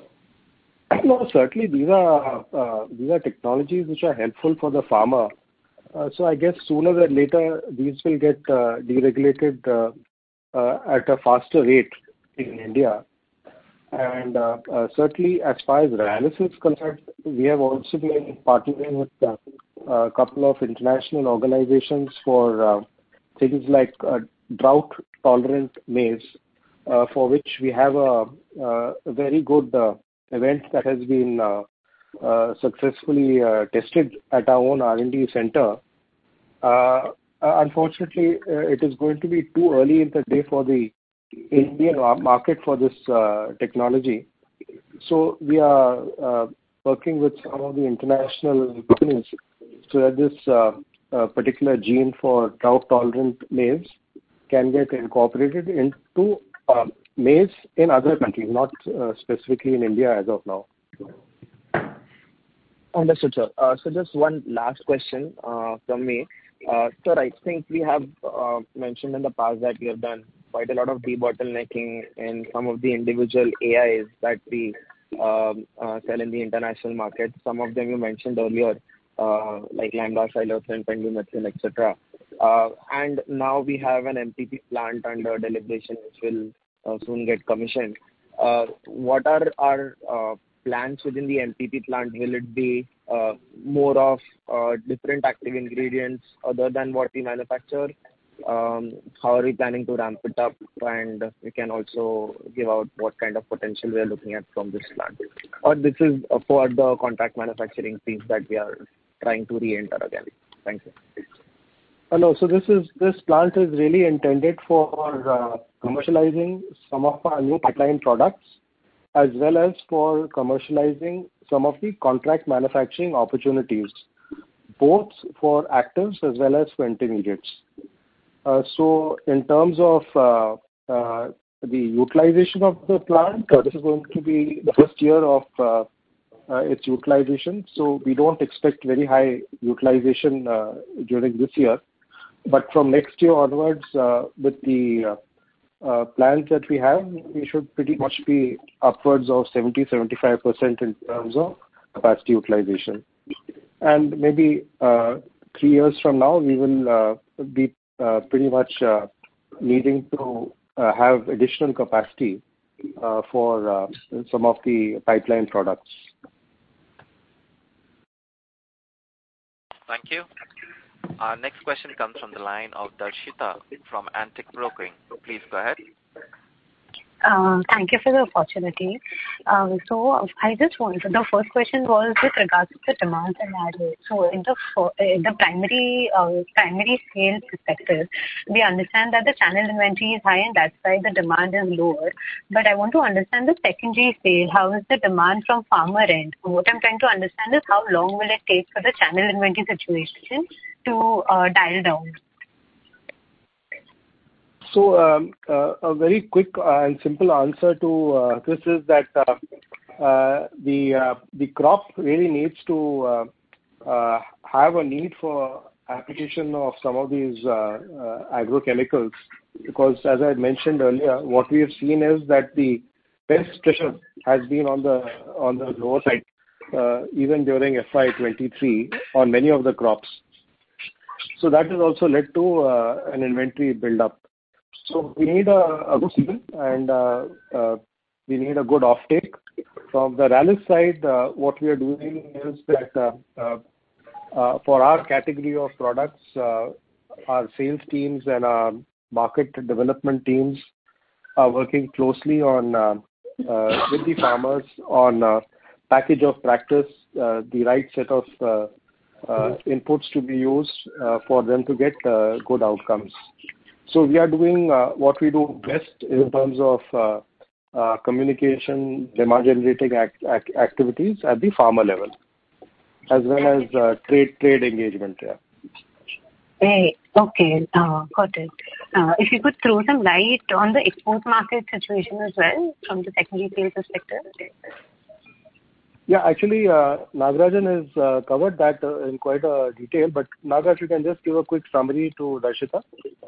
Speaker 3: No, certainly these are uh, these are technologies which are helpful for the farmer. Uh, so I guess sooner than later these will get uh, deregulated uh, uh, at a faster rate in India. And uh, uh, certainly as far as Rallis is concerned, we have also been partnering with uh, a couple of international organizations for uh, things like uh, drought-tolerant maize, uh, for which we have a, a very good uh, event that has been uh, uh, successfully uh, tested at our own R and D center. Uh, unfortunately, uh, it is going to be too early in the day for the Indian market for this uh, technology. So we are uh, working with some of the international companies so that this uh, uh, particular gene for drought-tolerant maize can get incorporated into uh, maize in other countries, not uh, specifically in India as of now.
Speaker 12: Understood, sir. Uh, so just one last question uh, from me. Uh, sir, I think we have uh, mentioned in the past that we have done quite a lot of debottlenecking in some of the individual A Is that we um, uh, sell in the international market. Some of them you mentioned earlier, uh, like lambda, cylothrin, pendimethalin, et cetera. Uh, and now we have an M P P plant under deliberation, which will uh, soon get commissioned. Uh, what are our uh, plans within the M P P plant? Will it be uh, more of uh, different active ingredients other than what we manufacture? Um, how are we planning to ramp it up? And we can also give out what kind of potential we are looking at from this plant. Or this is for the contract manufacturing piece that we are trying to re-enter again. Thank you.
Speaker 3: Uh, no, so this is this plant is really intended for uh, commercializing some of our new pipeline products, as well as for commercializing some of the contract manufacturing opportunities, both for actives as well as for intermediates. Uh, so in terms of uh, uh, the utilization of the plant, uh, this is going to be the first year of uh, uh, its utilization. So we don't expect very high utilization uh, during this year. But from next year onwards, uh, with the uh, uh, plans that we have, we should pretty much be upwards of seventy to seventy-five percent in terms of capacity utilization. And maybe uh, three years from now, we will uh, be uh, pretty much uh, needing to uh, have additional capacity uh, for uh, some of the pipeline products.
Speaker 1: Thank you. Our next question comes from the line of Darshita from Antique Broking. Please go ahead.
Speaker 13: Uh, thank you for the opportunity. Um, so I just wanted, the first question was with regards to the demand scenario. So in the in the primary uh, primary sale perspective, we understand that the channel inventory is high and that's why the demand is lower. But I want to understand the secondary sale. How is the demand from farmer end? What I'm trying to understand is how long will it take for the channel inventory situation to uh, dial down?
Speaker 3: So um, uh, a very quick uh, and simple answer to uh, this is that uh, uh, the uh, the crop really needs to uh, uh, have a need for application of some of these uh, uh, agrochemicals, because as I mentioned earlier, what we have seen is that the pest pressure has been on the on the lower side, uh, even during F Y twenty-three on many of the crops. So that has also led to uh, an inventory build-up. So we need a, a good season and uh, uh, we need a good offtake. From the Rallis side, uh, what we are doing is that uh, uh, uh, for our category of products, uh, our sales teams and our market development teams are working closely on uh, uh, with the farmers on uh, package of practice, uh, the right set of uh, uh, inputs to be used uh, for them to get uh, good outcomes. So we are doing uh, what we do best in terms of uh, uh, communication, demand generating act, act, activities at the farmer level, as well as uh, trade trade engagement. Yeah.
Speaker 13: Hey, okay, uh, got it. Uh, if you could throw some light on the export market situation as well from the secondary sales perspective.
Speaker 3: Yeah, actually, uh, Nagarajan has uh, covered that uh, in quite a detail, but Nagaraj, you can just give a quick summary to Darshita.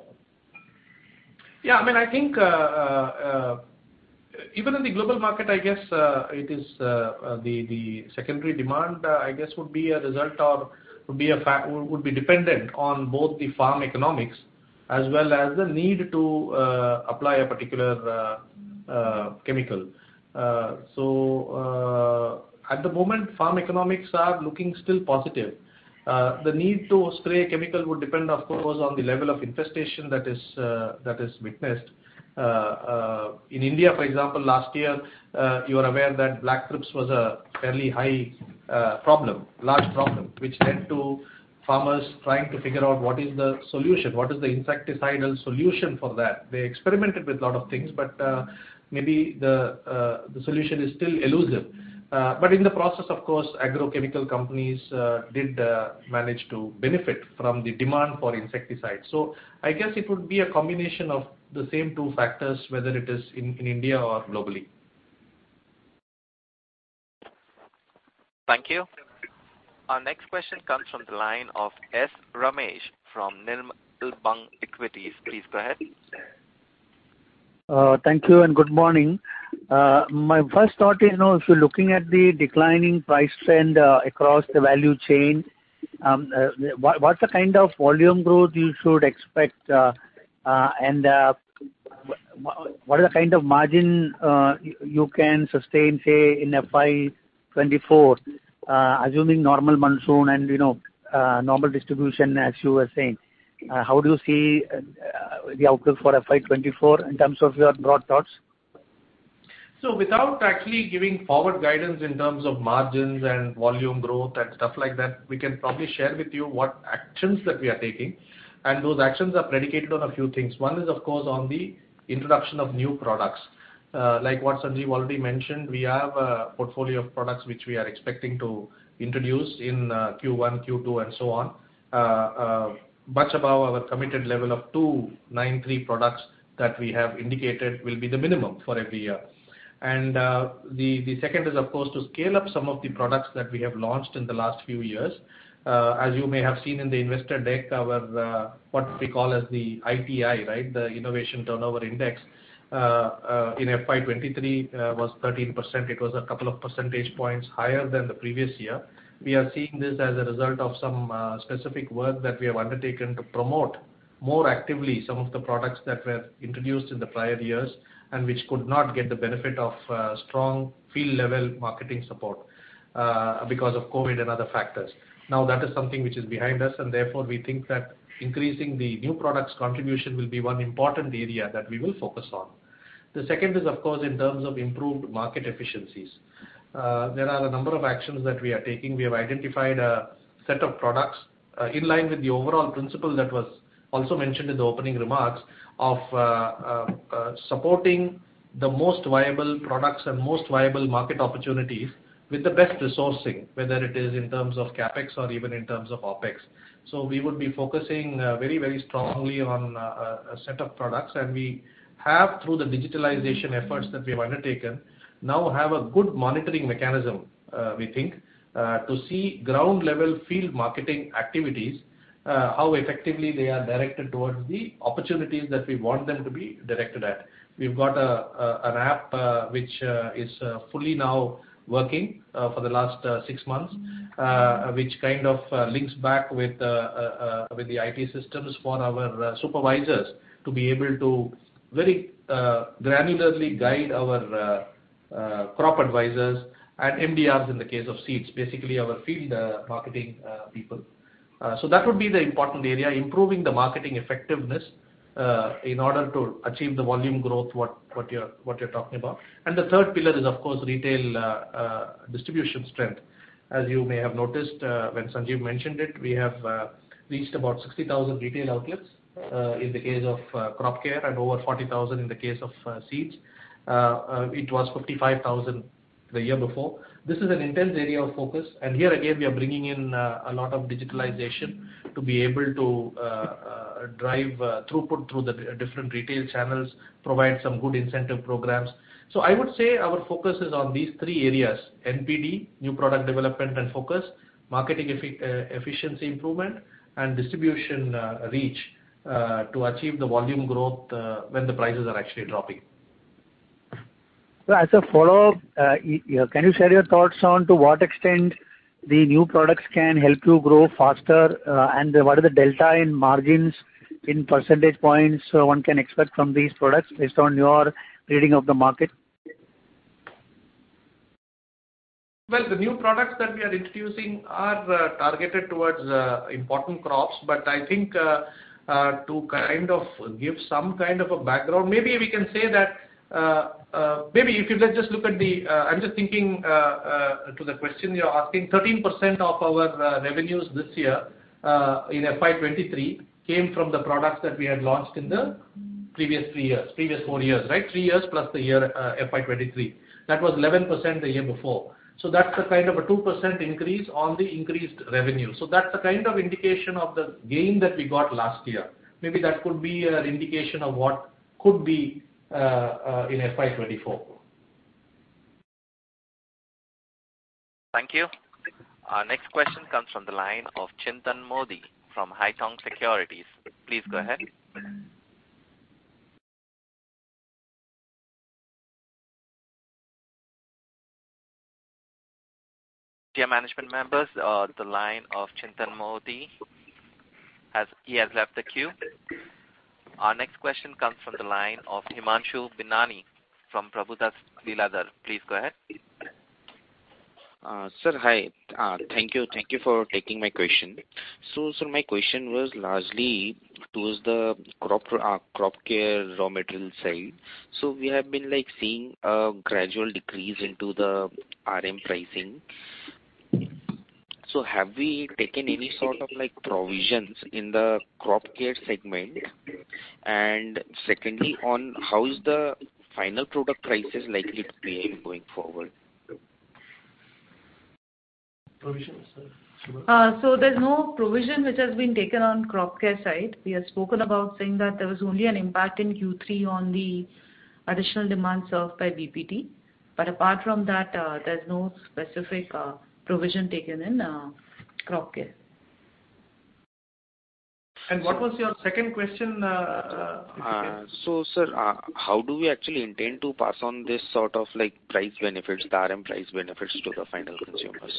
Speaker 6: Yeah, I mean, I think uh, uh, even in the global market, I guess uh, it is uh, uh, the the secondary demand. Uh, I guess would be a result or would be a fa- would be dependent on both the farm economics as well as the need to uh, apply a particular uh, uh, chemical. Uh, so uh, at the moment, farm economics are looking still positive. Uh, the need to spray chemical would depend, of course, on the level of infestation that is uh, that is witnessed. Uh, uh, in India, for example, last year, uh, you are aware that black thrips was a fairly high uh, problem, large problem, which led to farmers trying to figure out what is the solution, what is the insecticidal solution for that. They experimented with a lot of things, but uh, maybe the uh, the solution is still elusive. Uh, but in the process, of course, agrochemical companies uh, did uh, manage to benefit from the demand for insecticides. So I guess it would be a combination of the same two factors, whether it is in, in India or globally.
Speaker 1: Thank you. Our next question comes from the line of S. Ramesh from Nirmal Bang Equities. Please go ahead.
Speaker 14: Uh, thank you and good morning. Uh, my first thought is, you know, if you're looking at the declining price trend uh, across the value chain, um, uh, what, what's the kind of volume growth you should expect, uh, uh, and uh, what is the kind of margin uh, you can sustain, say, in F Y twenty-four, uh, assuming normal monsoon and, you know, uh, normal distribution, as you were saying? Uh, how do you see uh, the outlook for F Y twenty-four in terms of your broad thoughts?
Speaker 6: So without actually giving forward guidance in terms of margins and volume growth and stuff like that, we can probably share with you what actions that we are taking. And those actions are predicated on a few things. One is, of course, on the introduction of new products. Uh, like what Sanjeev already mentioned, we have a portfolio of products which we are expecting to introduce in uh, Q one, Q two, and so on. Uh, uh, much above our committed level of two ninety-three products that we have indicated will be the minimum for every year. And uh, the, the second is, of course, to scale up some of the products that we have launched in the last few years. Uh, as you may have seen in the investor deck, our uh, what we call as the I T I, right, the Innovation Turnover Index, uh, uh, in F Y twenty-three uh, was thirteen percent. It was a couple of percentage points higher than the previous year. We are seeing this as a result of some uh, specific work that we have undertaken to promote more actively some of the products that were introduced in the prior years and which could not get the benefit of uh, strong field level marketing support uh, because of COVID and other factors. Now that is something which is behind us, and therefore we think that increasing the new products contribution will be one important area that we will focus on. The second is, of course, in terms of improved market efficiencies. Uh, there are a number of actions that we are taking. We have identified a set of products uh, in line with the overall principle that was also mentioned in the opening remarks of uh, uh, uh, supporting the most viable products and most viable market opportunities with the best resourcing, whether it is in terms of CapEx or even in terms of OpEx. So we would be focusing uh, very, very strongly on uh, a set of products, and we have, through the digitalization efforts that we have undertaken, now have a good monitoring mechanism, uh, we think, uh, to see ground level field marketing activities uh, how effectively they are directed towards the opportunities that we want them to be directed at. We've got a, a an app uh, which uh, is uh, fully now working uh, for the last uh, six months, uh, which kind of uh, links back with uh, uh, uh, with the I T systems for our uh, supervisors to be able to very uh, granularly guide our uh, uh, crop advisors and M D Rs in the case of seeds, basically our field uh, marketing uh, people. Uh, so that would be the important area, improving the marketing effectiveness uh, in order to achieve the volume growth what, what, you're, what you're talking about. And the third pillar is, of course, retail uh, uh, distribution strength. As you may have noticed uh, when Sanjeev mentioned it, we have uh, reached about sixty thousand retail outlets uh, in the case of uh, crop care and over forty thousand in the case of uh, seeds. Uh, uh, it was fifty-five thousand the year before. This is an intense area of focus, and here again we are bringing in uh, a lot of digitalization to be able to uh, uh, drive uh, throughput through the different retail channels, provide some good incentive programs. So I would say our focus is on these three areas: N P D, new product development and focus, marketing effi uh, efficiency improvement, and distribution uh, reach uh, to achieve the volume growth uh, when the prices are actually dropping.
Speaker 14: So as a follow-up, uh, can you share your thoughts on to what extent the new products can help you grow faster, uh, and what are the delta in margins in percentage points uh, one can expect from these products based on your reading of the market?
Speaker 6: Well, the new products that we are introducing are uh, targeted towards uh, important crops, but I think uh, uh, to kind of give some kind of a background, maybe we can say that uh, uh, maybe if you let's just look at the, uh, I'm just thinking uh, uh, to the question you're asking, thirteen percent of our uh, revenues this year uh, in F Y twenty-three came from the products that we had launched in the previous three years, previous four years, right? Three years plus the year uh, F Y twenty-three. That was eleven percent the year before. So that's the kind of a two percent increase on the increased revenue. So that's the kind of indication of the gain that we got last year. Maybe that could be an indication of what could be uh, uh, in F Y twenty-four.
Speaker 1: Thank you. Our next question comes from the line of Chintan Modi from Haitong Securities. Please go ahead. Dear management members, uh, the line of Chintan Modi has he has left the queue. Our next question comes from the line of Himanshu Binani from Prabhudas Lilladher. Please go ahead.
Speaker 15: Uh, sir, hi. Uh, thank you. Thank you for taking my question. So, sir, my question was largely towards the crop uh, crop care raw material side. So, we have been like seeing a gradual decrease into the R M pricing. So, have we taken any sort of like provisions in the crop care segment? And secondly, on how is the final product prices likely to behave going forward?
Speaker 6: Provisions,
Speaker 4: uh, so there's no provision which has been taken on crop care side. We have spoken about saying that there was only an impact in Q three on the additional demand served by B P T. But apart from that, uh, there's no specific uh, provision taken in uh, crop care.
Speaker 6: And what was your second question? Uh,
Speaker 15: uh, so, sir, uh, how do we actually intend to pass on this sort of like price benefits, the R M price benefits to the final consumers?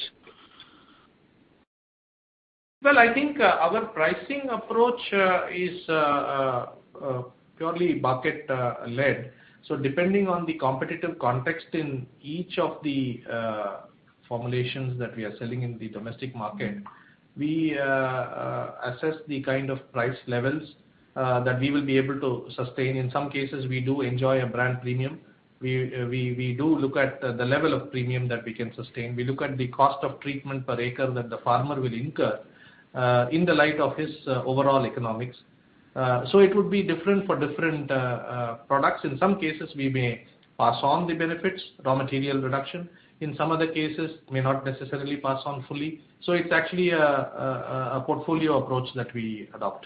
Speaker 6: Well, I think uh, our pricing approach uh, is uh, uh, uh, purely market uh, led. So depending on the competitive context in each of the uh, formulations that we are selling in the domestic market, we uh, uh, assess the kind of price levels uh, that we will be able to sustain. In some cases, we do enjoy a brand premium. We, uh, we, we do look at uh, the level of premium that we can sustain. We look at the cost of treatment per acre that the farmer will incur uh, in the light of his uh, overall economics. Uh, so it would be different for different uh, uh, products. In some cases, we may pass on the benefits, raw material reduction. In some other cases, may not necessarily pass on fully. So it's actually a, a, a portfolio approach that we adopt.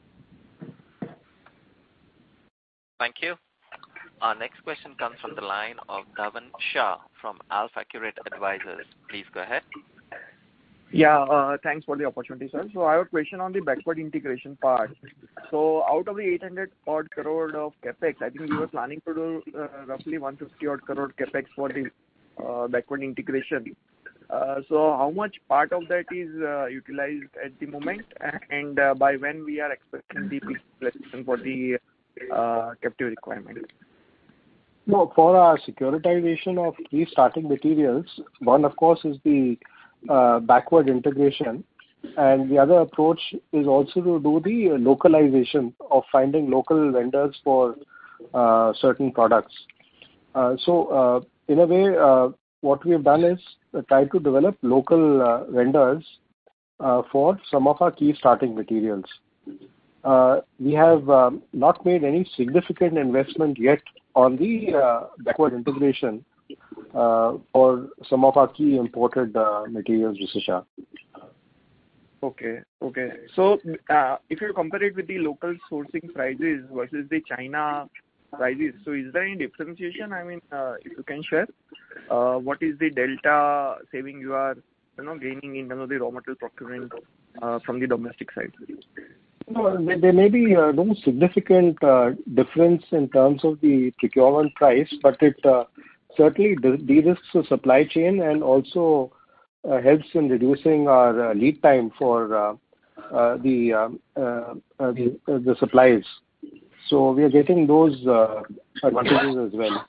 Speaker 1: Thank you. Our next question comes from the line of Dhavan Shah from AlfAccurate Advisors. Please go ahead.
Speaker 16: Yeah, uh, thanks for the opportunity, sir. So I have a question on the backward integration part. So out of the eight hundred odd crore of capex, I think we were planning to do uh, roughly one hundred fifty odd crore capex for the uh, backward integration. Uh, so how much part of that is uh, utilized at the moment, and uh, by when we are expecting the peak utilization for the uh, captive requirement?
Speaker 3: No, for our securitization of key starting materials, one of course is the uh, backward integration, and the other approach is also to do the localization of finding local vendors for uh, certain products. Uh, so uh, in a way, uh, what we have done is try to develop local uh, vendors uh, for some of our key starting materials. Uh, we have um, not made any significant investment yet on the uh, backward integration uh, for some of our key imported uh, materials, Mister Shah.
Speaker 16: Okay, okay. So uh, if you compare it with the local sourcing prices versus the China prices, so is there any differentiation? I mean, uh, if you can share, uh, what is the delta saving you are, you know, gaining in terms of the raw material procurement uh, from the domestic side?
Speaker 3: No, there may be uh, no significant uh, difference in terms of the procurement price, but it uh, certainly de-risks the supply chain and also uh, helps in reducing our uh, lead time for uh, uh, the, um, uh, uh, the uh, the supplies. So we are getting those uh, advantages as well.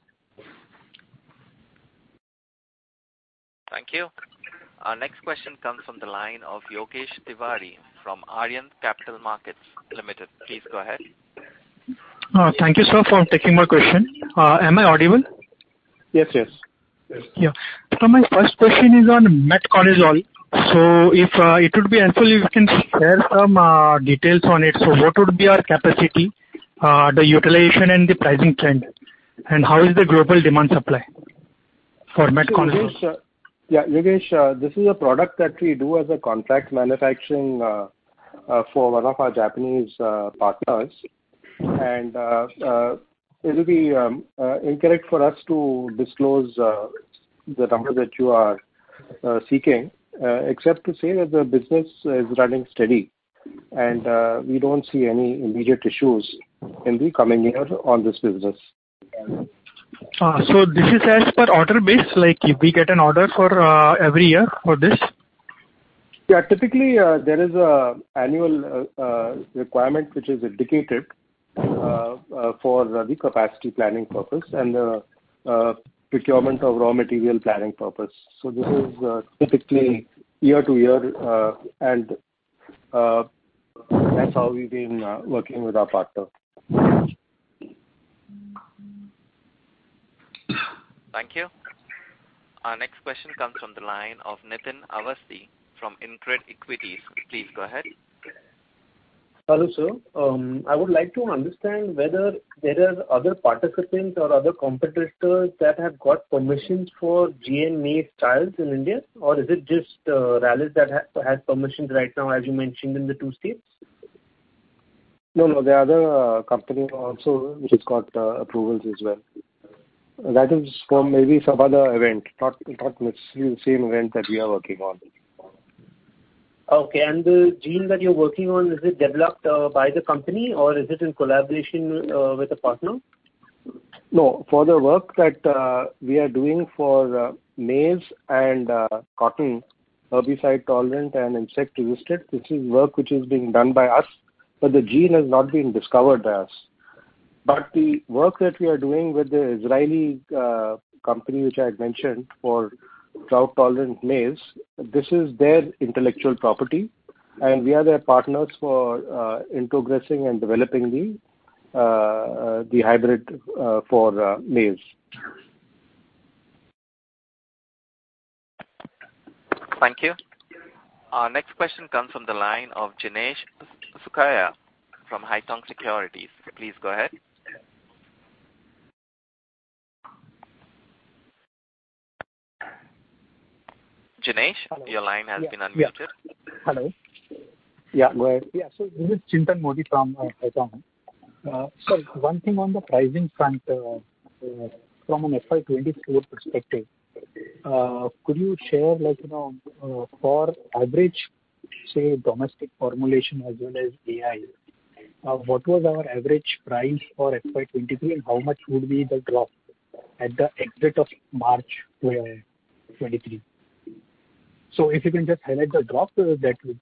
Speaker 1: Thank you. Our next question comes from the line of Yogesh Tiwari from Aryan Capital Markets Limited. Please go ahead.
Speaker 17: Uh, thank you, sir, for taking my question. Uh, am I audible?
Speaker 3: Yes, yes.
Speaker 17: Yeah. So my first question is on metconazole. So if uh, it would be helpful if you can share some uh, details on it. So what would be our capacity, uh, the utilization and the pricing trend, and how is the global demand supply for metconazole?
Speaker 3: So, Yogesh, uh, yeah, Yogesh, uh, this is a product that we do as a contract manufacturing uh, uh, for one of our Japanese uh, partners, and uh, uh, it will be um, uh, incorrect for us to disclose uh, the number that you are uh, seeking, uh, except to say that the business is running steady, and uh, we don't see any immediate issues in the coming year on this business.
Speaker 17: Uh, so this is as per order base, like if we get an order for uh, every year for this?
Speaker 3: Yeah, typically uh, there is a annual uh, uh, requirement which is indicated uh, uh, for uh, the capacity planning purpose and the uh, procurement of raw material planning purpose. So this is uh, typically year to year, uh, and uh, that's how we've been uh, working with our partner.
Speaker 1: Thank you. Our next question comes from the line of Nitin Awasthi from InCred Equities. Please go ahead.
Speaker 18: Hello, sir. Um, I would like to understand whether there are other participants or other competitors that have got permissions for G N maize trials in India, or is it just uh, Rallis that ha- has permissions right now, as you mentioned, in the two states?
Speaker 3: No, no, there are other uh, companies also which has got uh, approvals as well. That is for maybe some other event, not not necessarily the same event that we are working on.
Speaker 18: Okay, and the gene that you're working on, is it developed uh, by the company or is it in collaboration uh, with a partner?
Speaker 3: No, for the work that uh, we are doing for uh, maize and uh, cotton, herbicide tolerant and insect resistant, this is work which is being done by us, but the gene has not been discovered by us. But the work that we are doing with the Israeli uh, company which I had mentioned for drought-tolerant maize, this is their intellectual property, and we are their partners for uh, introgressing and developing the uh, the hybrid uh, for uh, maize.
Speaker 1: Thank you. Our next question comes from the line of Jinesh Sukhaya from Haitong Securities. Please go ahead. Jinesh,
Speaker 11: Hello.
Speaker 1: your line has
Speaker 11: yeah.
Speaker 1: been unmuted.
Speaker 11: Yeah. Hello.
Speaker 3: Yeah, go ahead.
Speaker 11: Yeah, so this is Chintan Modi from uh, Haitong. Uh, so one thing on the pricing front, uh, uh, from an F Y twenty-four perspective, uh, could you share, like, you know, uh, for average, say, domestic formulation as well as A I, uh, what was our average price for F Y twenty-three and how much would be the drop at the exit of March twenty-three? So if you can just highlight the drop, uh, that would.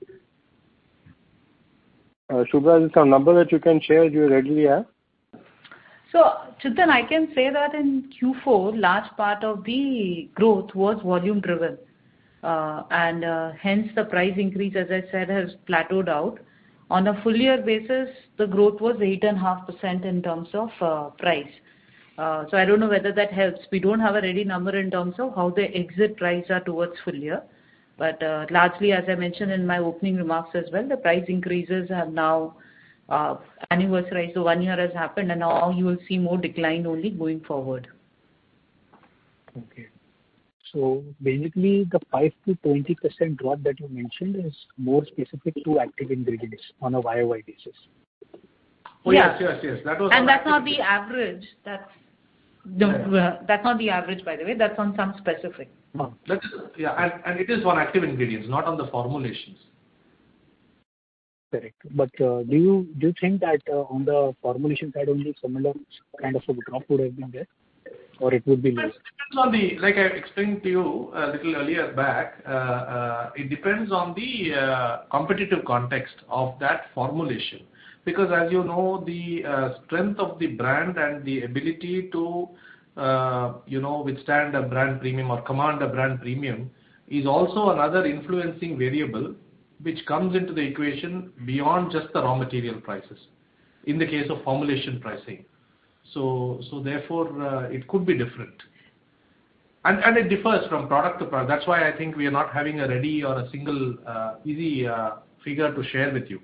Speaker 3: Uh, Shubhra, is some number that you can share you readily have?
Speaker 4: So, Chintan, I can say that in Q four, large part of the growth was volume driven. Uh, and uh, hence the price increase, as I said, has plateaued out. On a full year basis, the growth was eight point five percent in terms of uh, price. Uh, so I don't know whether that helps. We don't have a ready number in terms of how the exit price are towards full year. But uh, largely, as I mentioned in my opening remarks as well, the price increases have now uh, anniversary. So one year has happened, and now you will see more decline only going forward.
Speaker 11: Okay. So basically, the five to twenty percent drop that you mentioned is more specific to active ingredients on a Y O Y basis.
Speaker 6: Oh,
Speaker 4: yeah.
Speaker 6: yes, yes, yes. That was
Speaker 4: and that's not the average. That's no, uh, that's not the average, by the way. That's on some specific.
Speaker 6: Oh. That's, yeah, and, and it is on active ingredients, not on the formulations.
Speaker 11: Correct. But uh, do you do you think that uh, on the formulation side only similar kind of a drop would have been there, or it would be less?
Speaker 6: It depends on the, like I explained to you a little earlier back, uh, uh, it depends on the uh, competitive context of that formulation. Because as you know, the uh, strength of the brand and the ability to, uh, you know, withstand a brand premium or command a brand premium is also another influencing variable which comes into the equation beyond just the raw material prices in the case of formulation pricing. So, so therefore, uh, it could be different. And, and it differs from product to product. That's why I think we are not having a ready or a single uh, easy uh, figure to share with you.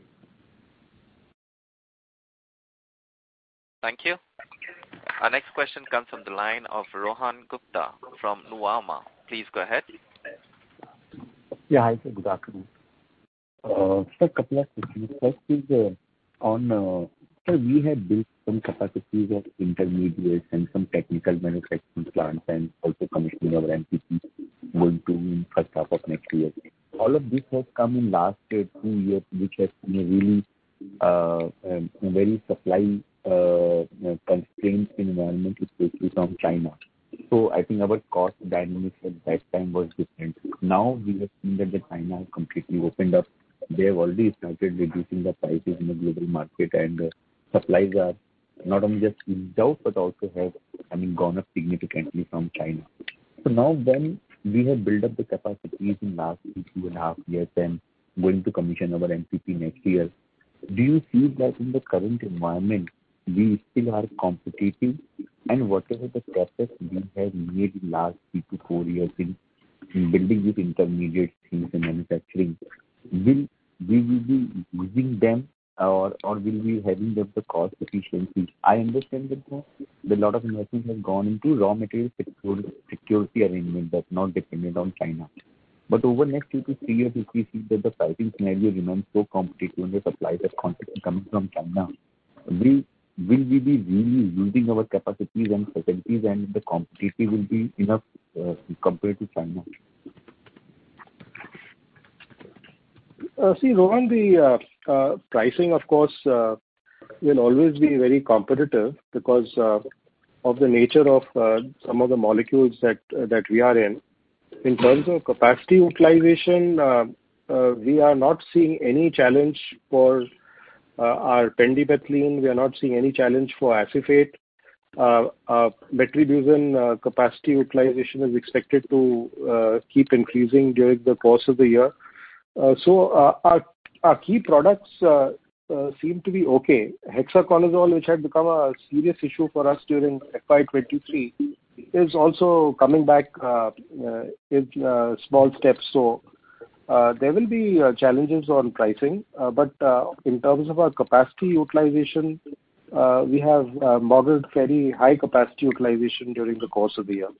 Speaker 1: Thank you. Our next question comes from the line of Rohan Gupta from Nuvama. Please go ahead.
Speaker 5: Yeah, hi, sir. Good afternoon. Uh, sir, a couple of questions. First is uh, on, uh, sir, we have built some capacities of intermediates and some technical manufacturing plants and also commissioning our M P P going to in first half of next year. All of this has come in last uh, two years, which has been a really uh, um, a very supply uh, constrained environment, especially from China. So I think our cost dynamics at that time was different. Now we have seen that the China has completely opened up. They have already started reducing the prices in the global market, and uh, supplies are not only just eased out but also have, I mean, gone up significantly from China. So now when we have built up the capacities in last two, two and a half years and going to commission our M P P next year, do you see that in the current environment we still are competitive, and whatever the capex we have made in last three to four years in, in building these intermediate things in manufacturing, will we will be using them or or will we having them the cost efficiency? I understand that no, the lot of investment has gone into raw material security, security arrangement that's not dependent on China. But over next two to three years, if we see that the pricing scenario remains so competitive and the supplies are constantly coming from China, we will we be really using our capacities and facilities, and the competitive will be enough uh, compared to China?
Speaker 3: Uh, see, Rohan, the uh, uh, pricing, of course, uh, will always be very competitive because uh, of the nature of uh, some of the molecules that uh, that we are in. In terms of capacity utilization, uh, uh, we are not seeing any challenge for uh, our pendimethalin. We are not seeing any challenge for acephate. Uh, uh, metribuzin uh, capacity utilization is expected to uh, keep increasing during the course of the year. Uh, so uh, our, our key products uh, uh, seem to be okay. Hexaconazole, which had become a serious issue for us during F Y twenty-three, is also coming back uh, uh, in uh, small steps. So uh, there will be uh, challenges on pricing, uh, but uh, in terms of our capacity utilization, uh, we have uh, modeled very high capacity utilization during the course of the year.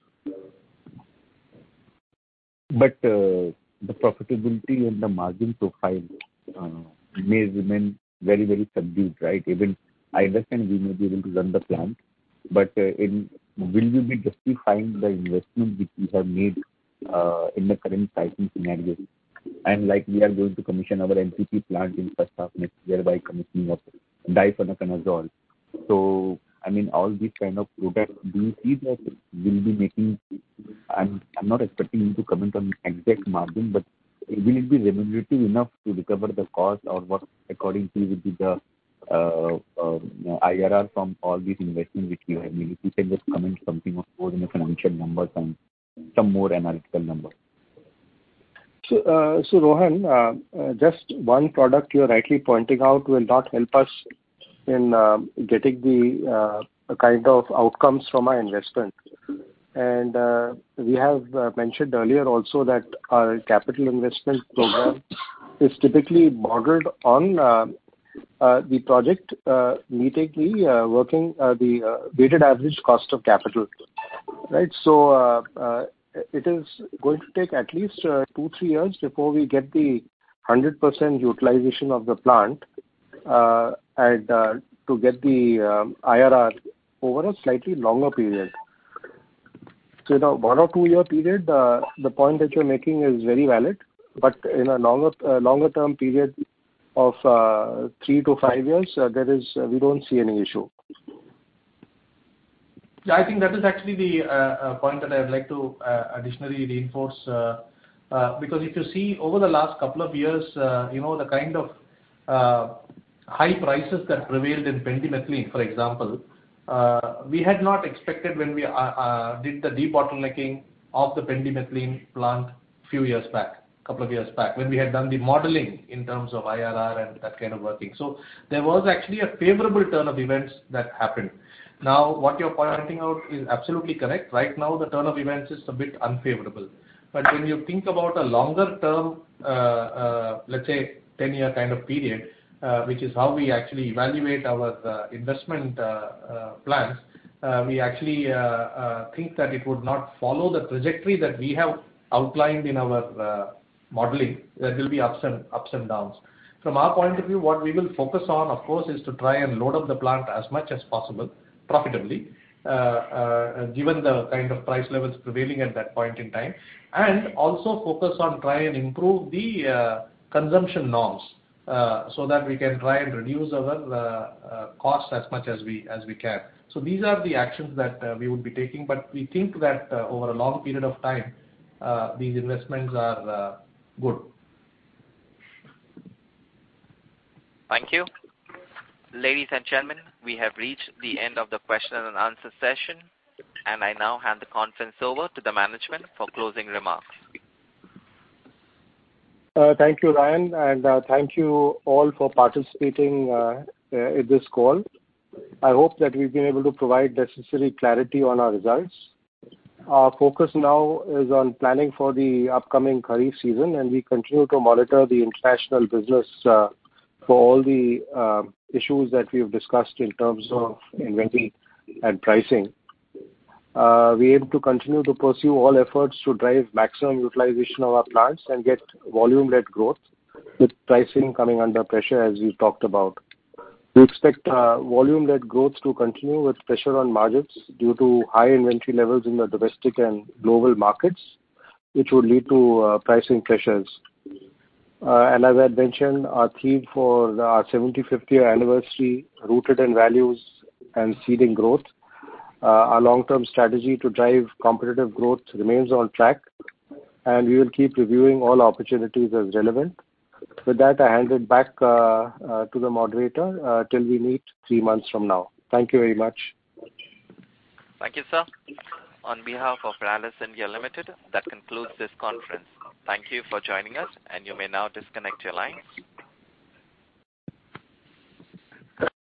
Speaker 5: But uh, the profitability and the margin profile uh, may remain very, very subdued, right? Even I understand we may be able to run the plant, but uh, in will you be justifying the investment which we have made uh, in the current pricing scenario? And like we are going to commission our N P P plant in first half next year by commissioning of difenoconazole. So, I mean, all these kind of products, do you see that will be making, I'm, I'm not expecting you to comment on exact margin, but will it be remunerative enough to recover the cost, or what according to you would be the uh, uh, I R R from all these investments which we have made? If you can just comment something on more in the financial numbers and some more analytical numbers.
Speaker 3: So, uh, so Rohan, uh, uh, just one product you're rightly pointing out will not help us in uh, getting the uh, kind of outcomes from our investment. And uh, we have uh, mentioned earlier also that our capital investment program is typically modeled on uh, uh, the project uh, meeting the uh, working uh, the uh, weighted average cost of capital, right? So uh, uh, it is going to take at least uh, two three years before we get the one hundred percent utilization of the plant, uh, and uh, to get the um, I R R over a slightly longer period. So, you know, one or two year period, uh, the point that you're making is very valid, but in a longer uh, longer term period of uh, three to five years, uh, there is uh, we don't see any issue.
Speaker 6: Yeah, I think that is actually the uh, uh, point that I would like to uh, additionally reinforce, uh, uh, because if you see over the last couple of years, uh, you know, the kind of uh, high prices that prevailed in pendimethalin, for example, uh, we had not expected when we uh, uh, did the debottlenecking of the pendimethalin plant few years back, couple of years back, when we had done the modeling in terms of I R R and that kind of working. So there was actually a favorable turn of events that happened. Now, what you're pointing out is absolutely correct. Right now, the turn of events is a bit unfavorable. But when you think about a longer term, uh, uh, let's say ten year kind of period, uh, which is how we actually evaluate our uh, investment uh, uh, plans, uh, we actually uh, uh, think that it would not follow the trajectory that we have outlined in our uh, modeling. There will be ups and ups and downs. From our point of view, what we will focus on, of course, is to try and load up the plant as much as possible, profitably, uh, uh, given the kind of price levels prevailing at that point in time, and also focus on try and improve the uh, consumption norms, uh, so that we can try and reduce our uh, uh, costs as much as we as we can. So these are the actions that uh, we would be taking, but we think that uh, over a long period of time, uh, these investments are uh, good.
Speaker 1: Thank you. Ladies and gentlemen, we have reached the end of the question and answer session, and I now hand the conference over to the management for closing remarks.
Speaker 3: Uh, thank you, Ryan, and uh, thank you all for participating uh, uh, in this call. I hope that we've been able to provide necessary clarity on our results. Our focus now is on planning for the upcoming Kharif season, and we continue to monitor the international business uh, for all the uh, issues that we've discussed in terms of inventory and pricing. Uh, we aim to continue to pursue all efforts to drive maximum utilization of our plants and get volume-led growth, with pricing coming under pressure as we've talked about. We expect uh, volume-led growth to continue with pressure on margins due to high inventory levels in the domestic and global markets, which would lead to uh, pricing pressures. Uh, and as I mentioned, our theme for our seventy-fifth year anniversary, Rooted in Values and Seeding Growth, uh, our long-term strategy to drive competitive growth remains on track, and we will keep reviewing all opportunities as relevant. With that, I hand it back uh, uh, to the moderator uh, till we meet three months from now. Thank you very much.
Speaker 1: Thank you, sir. On behalf of Rallis India Limited, that concludes this conference. Thank you for joining us, and you may now disconnect your lines.